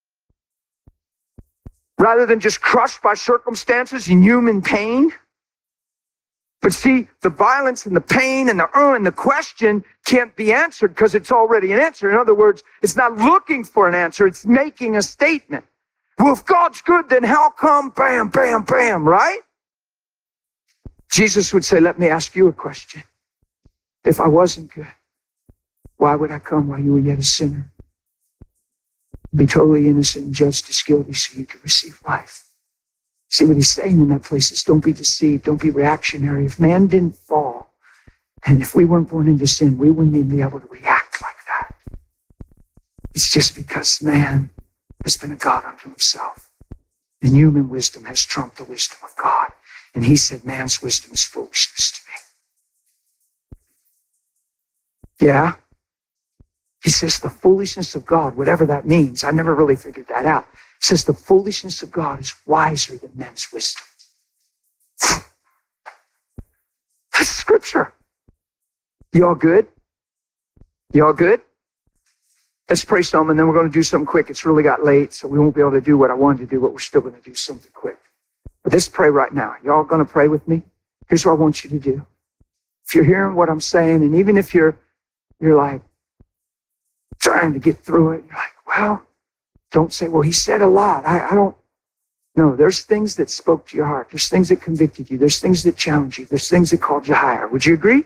rather than just crushed by circumstances and human pain. But see, the violence and the pain and the uh, and the question can't be answered because it's already an answer. In other words, it's not looking for an answer. It's making a statement. Well, if God's good, then how come? Bam, bam, bam, right? Jesus would say, let me ask you a question. If I wasn't good, why would I come while you were yet a sinner? Be totally innocent and judged as guilty so you could receive life. See what he's saying in that place is don't be deceived, don't be reactionary. If man didn't fall, and if we weren't born into sin, we wouldn't even be able to react like that. It's just because man has been a God unto himself. And human wisdom has trumped the wisdom of God. And he said, man's wisdom is foolishness to me. Yeah? He says the foolishness of God, whatever that means, I never really figured that out. He says the foolishness of God is wiser than men's wisdom. That's scripture. You all good? You all good? Let's pray some, and then we're going to do something quick. It's really got late, so we won't be able to do what I wanted to do, but we're still going to do something quick. But let's pray right now. You all going to pray with me? Here's what I want you to do. If you're hearing what I'm saying, and even if you're you're like trying to get through it, you're like, well, don't say, well, he said a lot. I, I don't. No, there's things that spoke to your heart. There's things that convicted you. There's things that challenged you. There's things that called you higher. Would you agree?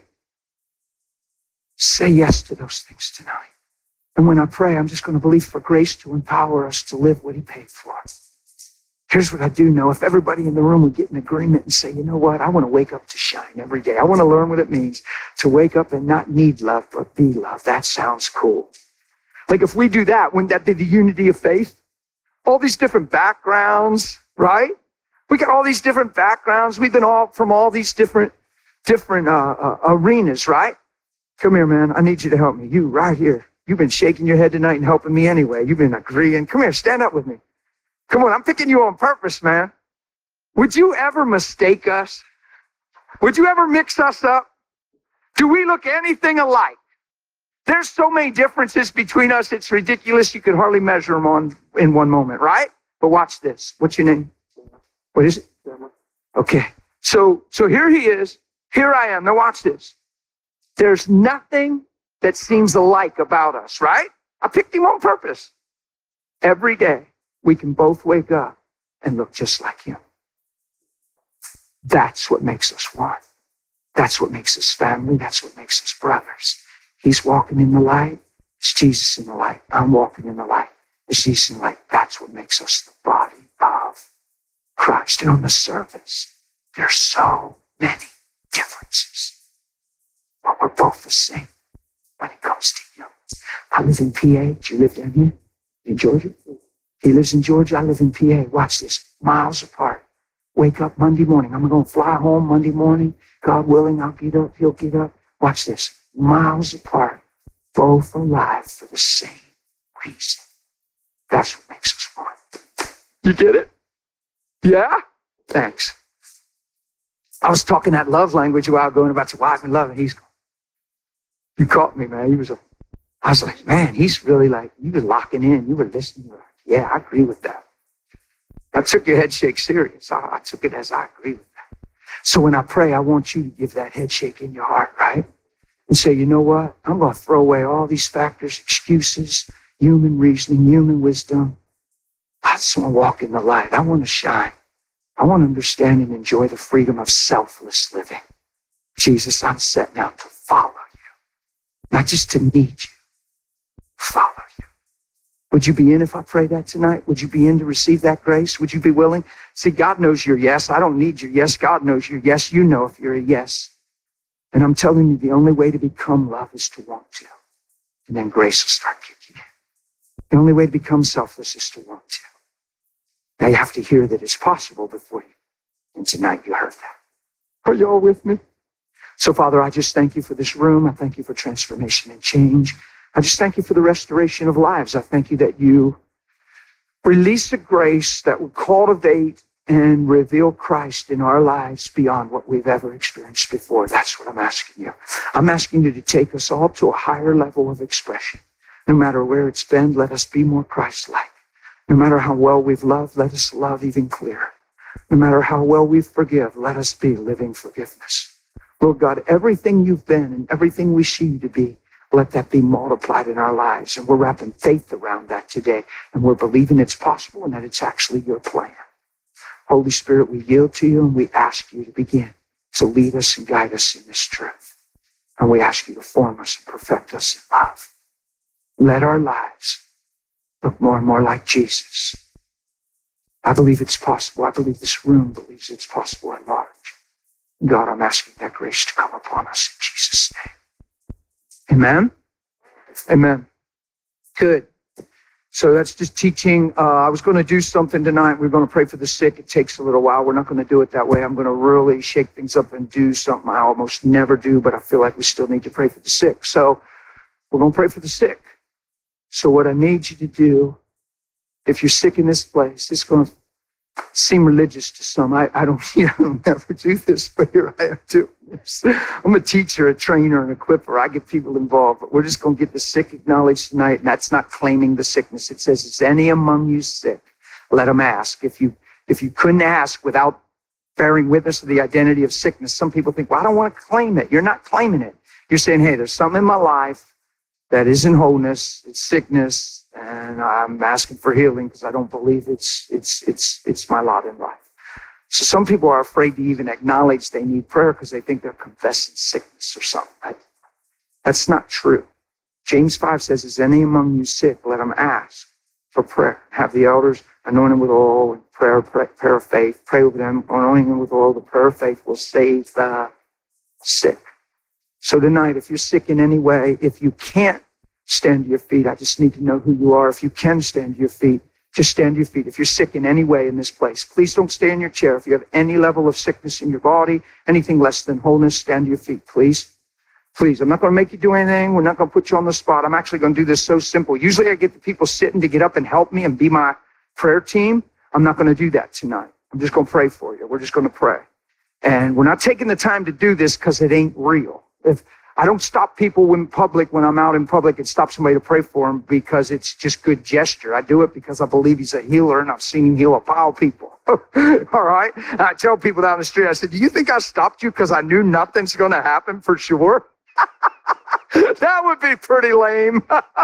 Say yes to those things tonight. And when I pray, I'm just going to believe for grace to empower us to live what he paid for. Here's what I do know. If everybody in the room would get in agreement and say, you know what? I want to wake up to shine every day. I want to learn what it means to wake up and not need love, but be love. That sounds cool. Like if we do that, wouldn't that be the unity of faith? All these different backgrounds, right? We got all these different backgrounds. We've been all from all these different, different uh, uh, arenas, right? Come here, man. I need you to help me. You right here. You've been shaking your head tonight and helping me anyway. You've been agreeing. Come here, stand up with me. Come on, I'm picking you on purpose, man. Would you ever mistake us? Would you ever mix us up? Do we look anything alike? There's so many differences between us, it's ridiculous. You could hardly measure them on in one moment, right? But watch this. What's your name? What is it? Okay. So, so here he is. Here I am. Now watch this. There's nothing that seems alike about us, right? I picked him on purpose. Every day, we can both wake up and look just like him. That's what makes us one. That's what makes us family. That's what makes us brothers. He's walking in the light. It's Jesus in the light. I'm walking in the light. It's Jesus in the light. That's what makes us the body of Christ. And on the surface, there's so many differences. But we're both the same when it comes to him. I live in P A. Do you live down here? In Georgia? He lives in Georgia. I live in P A. Watch this. Miles apart. Wake up Monday morning. I'm going to fly home Monday morning. God willing, I'll get up. He'll get up. Watch this. Miles apart. Both alive for the same reason. That's what makes us one. You get it? Yeah? Thanks. I was talking that love language a while ago and about your wife and love, and he's, you caught me, man. He was a, I was like, man, he's really like, you were locking in. You were listening. You were like, yeah, I agree with that. I took your head shake serious. I, I took it as I agree with that. So when I pray, I want you to give that head shake in your heart, right? And say, you know what? I'm going to throw away all these factors, excuses, human reasoning, human wisdom. I just want to walk in the light. I want to shine. I want to understand and enjoy the freedom of selfless living. Jesus, I'm setting out to follow you, not just to need you, follow you. Would you be in if I pray that tonight? Would you be in to receive that grace? Would you be willing? See, God knows your yes. I don't need your yes. God knows your yes. You know if you're a yes. And I'm telling you, the only way to become love is to want to. And then grace will start kicking in. The only way to become selfless is to want to. Now you have to hear that it's possible before you. And tonight you heard that. Are you all with me? So, Father, I just thank you for this room. I thank you for transformation and change. I just thank you for the restoration of lives. I thank you that you release a grace that will cultivate and reveal Christ in our lives beyond what we've ever experienced before. That's what I'm asking you. I'm asking you to take us all to a higher level of expression. No matter where it's been, let us be more Christ-like. No matter how well we've loved, let us love even clearer. No matter how well we forgive, let us be living forgiveness. Lord God, everything you've been and everything we see you to be, let that be multiplied in our lives. And we're wrapping faith around that today. And we're believing it's possible and that it's actually your plan. Holy Spirit, we yield to you and we ask you to begin to lead us and guide us in this truth. And we ask you to form us and perfect us in love. Let our lives look more and more like Jesus. I believe it's possible. I believe this room believes it's possible at large. God, I'm asking that grace to come upon us in Jesus' name. Amen? Amen. Good. So that's just teaching. Uh, I was going to do something tonight. We're going to pray for the sick. It takes a little while. We're not going to do it that way. I'm going to really shake things up and do something I almost never do, but I feel like we still need to pray for the sick. So we're going to pray for the sick. So what I need you to do, if you're sick in this place, it's going to seem religious to some. I, I don't, you know, never do this, but here I am doing this. I'm a teacher, a trainer, an equiper. I get people involved, but we're just going to get the sick acknowledged tonight, and that's not claiming the sickness. It says, is any among you sick? Let them ask. If you, if you couldn't ask without bearing witness to the identity of sickness, some people think, well, I don't want to claim it. You're not claiming it. You're saying, hey, there's something in my life that isn't wholeness, it's sickness, and I'm asking for healing because I don't believe it's it's it's it's my lot in life. So some people are afraid to even acknowledge they need prayer because they think they're confessing sickness or something. Right? That's not true. James five says, is any among you sick? Let them ask for prayer. Have the elders anoint them with oil and prayer, prayer, prayer of faith. Pray with them, anointing them with oil. The prayer of faith will save the sick. So tonight, if you're sick in any way, if you can't stand to your feet, I just need to know who you are. If you can stand to your feet, just stand to your feet. If you're sick in any way in this place, please don't stay in your chair. If you have any level of sickness in your body, anything less than wholeness, stand to your feet, please. Please, I'm not going to make you do anything. We're not going to put you on the spot. I'm actually going to do this so simple. Usually I get the people sitting to get up and help me and be my prayer team. I'm not going to do that tonight. I'm just going to pray for you. We're just going to pray. And we're not taking the time to do this because it ain't real. If I don't stop people in public when I'm out in public and stop somebody to pray for them because it's just good gesture. I do it because I believe he's a healer and I've seen him heal a pile of people. All right? And I tell people down the street, I said, do you think I stopped you because I knew nothing's going to happen for sure? That would be pretty lame.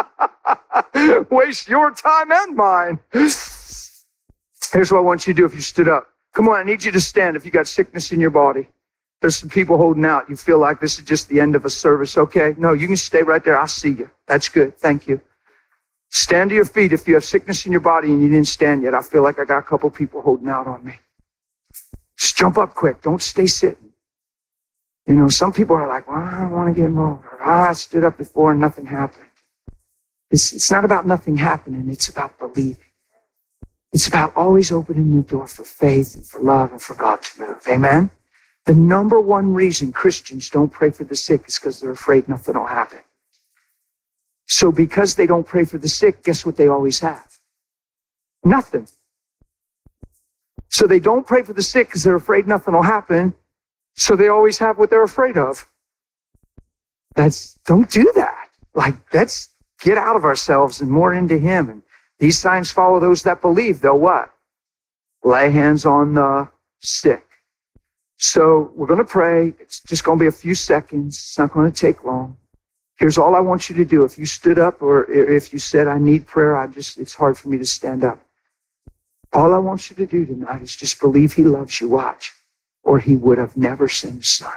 Waste your time and mine. Here's what I want you to do if you stood up. Come on, I need you to stand if you got sickness in your body. There's some people holding out. You feel like this is just the end of a service. Okay, no, you can stay right there. I'll see you. That's good. Thank you. Stand to your feet if you have sickness in your body and you didn't stand yet. I feel like I got a couple people holding out on me. Just jump up quick. Don't stay sitting. You know, some people are like, well, I don't want to get involved. Or, oh, I stood up before and nothing happened. It's, it's not about nothing happening. It's about believing. It's about always opening the door for faith and for love and for God to move. Amen? The number one reason Christians don't pray for the sick is because they're afraid nothing will happen. So because they don't pray for the sick, guess what they always have? Nothing. So they don't pray for the sick because they're afraid nothing will happen. So they always have what they're afraid of. That's, don't do that. Like, let's get out of ourselves and more into him. And these signs follow those that believe. They'll what? lay hands on the sick. So we're going to pray. It's just going to be a few seconds. It's not going to take long. Here's all I want you to do. If you stood up or if you said, I need prayer, I just, it's hard for me to stand up. All I want you to do tonight is just believe he loves you. Watch. Or he would have never sent his son.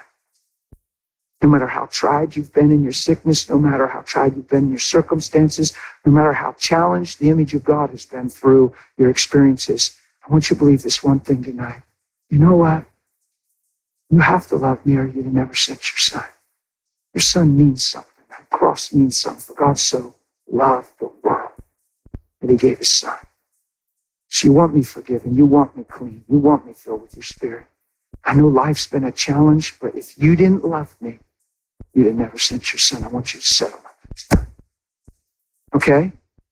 No matter how tried you've been in your sickness, no matter how tried you've been in your circumstances, no matter how challenged the image of God has been through your experiences, I want you to believe this one thing tonight. You know what? You have to love me or you'd have never sent your son. Your son means something. That cross means something. For God so loved the world that he gave his son. So you want me forgiven. You want me clean. You want me filled with your spirit. I know life's been a challenge, but if you didn't love me, you'd have never sent your son. I want you to settle that. Okay?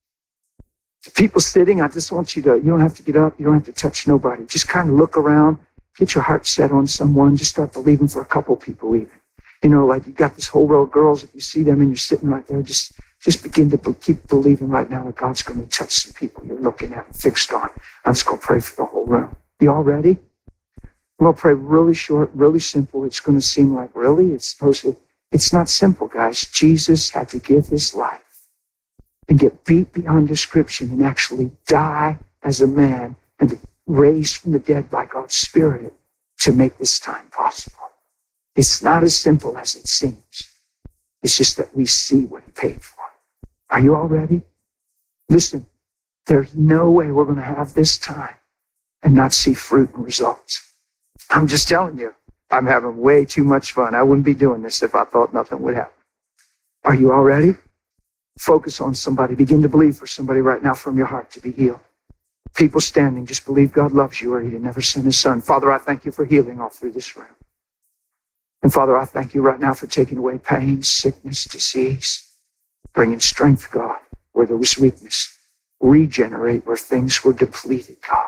The people sitting, I just want you to, you don't have to get up. You don't have to touch nobody. Just kind of look around. Get your heart set on someone. Just start believing for a couple people even. You know, like you got this whole row of girls. If you see them and you're sitting right there, just, just begin to be, keep believing right now that God's going to touch some people you're looking at and fixed on. I'm just going to pray for the whole room. You all ready? I'm going to pray really short, really simple. It's going to seem like, really? It's supposed to, it's not simple, guys. Jesus had to give his life and get beat beyond description and actually die as a man and be raised from the dead by God's Spirit to make this time possible. It's not as simple as it seems. It's just that we see what he paid for. Are you all ready? Listen, there's no way we're going to have this time and not see fruit and results. I'm just telling you, I'm having way too much fun. I wouldn't be doing this if I thought nothing would happen. Are you all ready? Focus on somebody. Begin to believe for somebody right now from your heart to be healed. People standing, just believe God loves you or he'd never sent his son. Father, I thank you for healing all through this room. And Father, I thank you right now for taking away pain, sickness, disease, bringing strength, God, where there was weakness. Regenerate where things were depleted, God.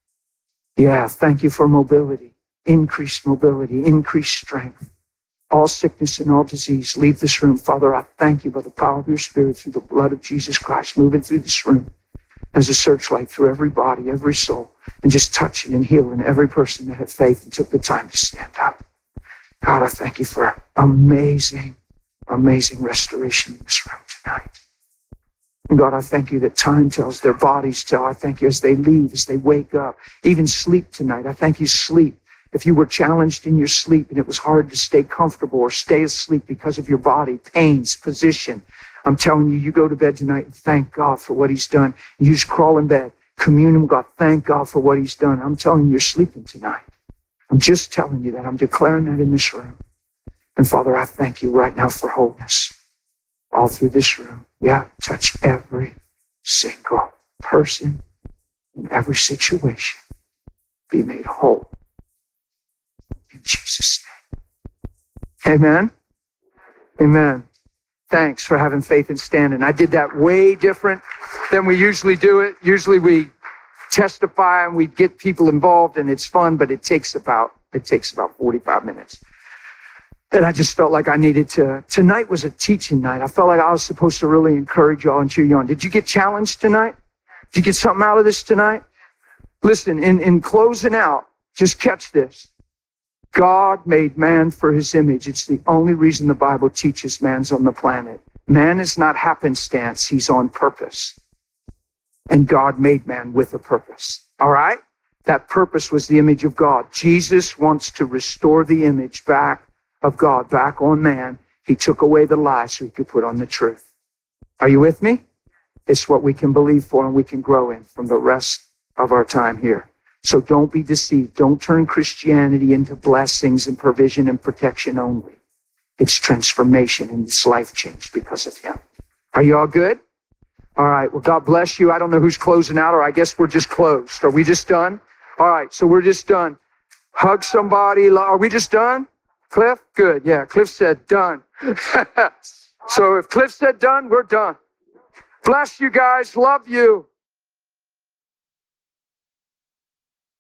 Yeah, thank you for mobility. Increased mobility, increased strength. All sickness and all disease, leave this room. Father, I thank you by the power of your Spirit through the blood of Jesus Christ moving through this room as a searchlight through every body, every soul, and just touching and healing every person that had faith and took the time to stand up. God, I thank you for amazing, amazing restoration in this room tonight. And God, I thank you that time tells, their bodies tell. I thank you as they leave, as they wake up, even sleep tonight. I thank you, sleep. If you were challenged in your sleep and it was hard to stay comfortable or stay asleep because of your body, pains, position, I'm telling you, you go to bed tonight and thank God for what he's done. You just crawl in bed, commune with God, thank God for what he's done. I'm telling you, you're sleeping tonight. I'm just telling you that. I'm declaring that in this room. And Father, I thank you right now for wholeness all through this room. Yeah, touch every single person in every situation. Be made whole. In Jesus' name. Amen. Amen. Thanks for having faith and standing. I did that way different than we usually do it. Usually we testify and we get people involved and it's fun, but it takes about, it takes about forty-five minutes. And I just felt like I needed to, tonight was a teaching night. I felt like I was supposed to really encourage y'all and cheer you on. Did you get challenged tonight? Did you get something out of this tonight? Listen, in, in closing out, just catch this. God made man for his image. It's the only reason the Bible teaches man's on the planet. Man is not happenstance. He's on purpose. And God made man with a purpose. All right? That purpose was the image of God. Jesus wants to restore the image back of God, back on man. He took away the lie so he could put on the truth. Are you with me? It's what we can believe for and we can grow in from the rest of our time here. So don't be deceived. Don't turn Christianity into blessings and provision and protection only. It's transformation and it's life change because of him. Are you all good? All right. Well, God bless you. I don't know who's closing out, or I guess we're just closed. Are we just done? All right. So we're just done. Hug somebody. Are we just done? Cliff? Good. Yeah. Cliff said done. So if Cliff said done, we're done. Bless you guys. Love you.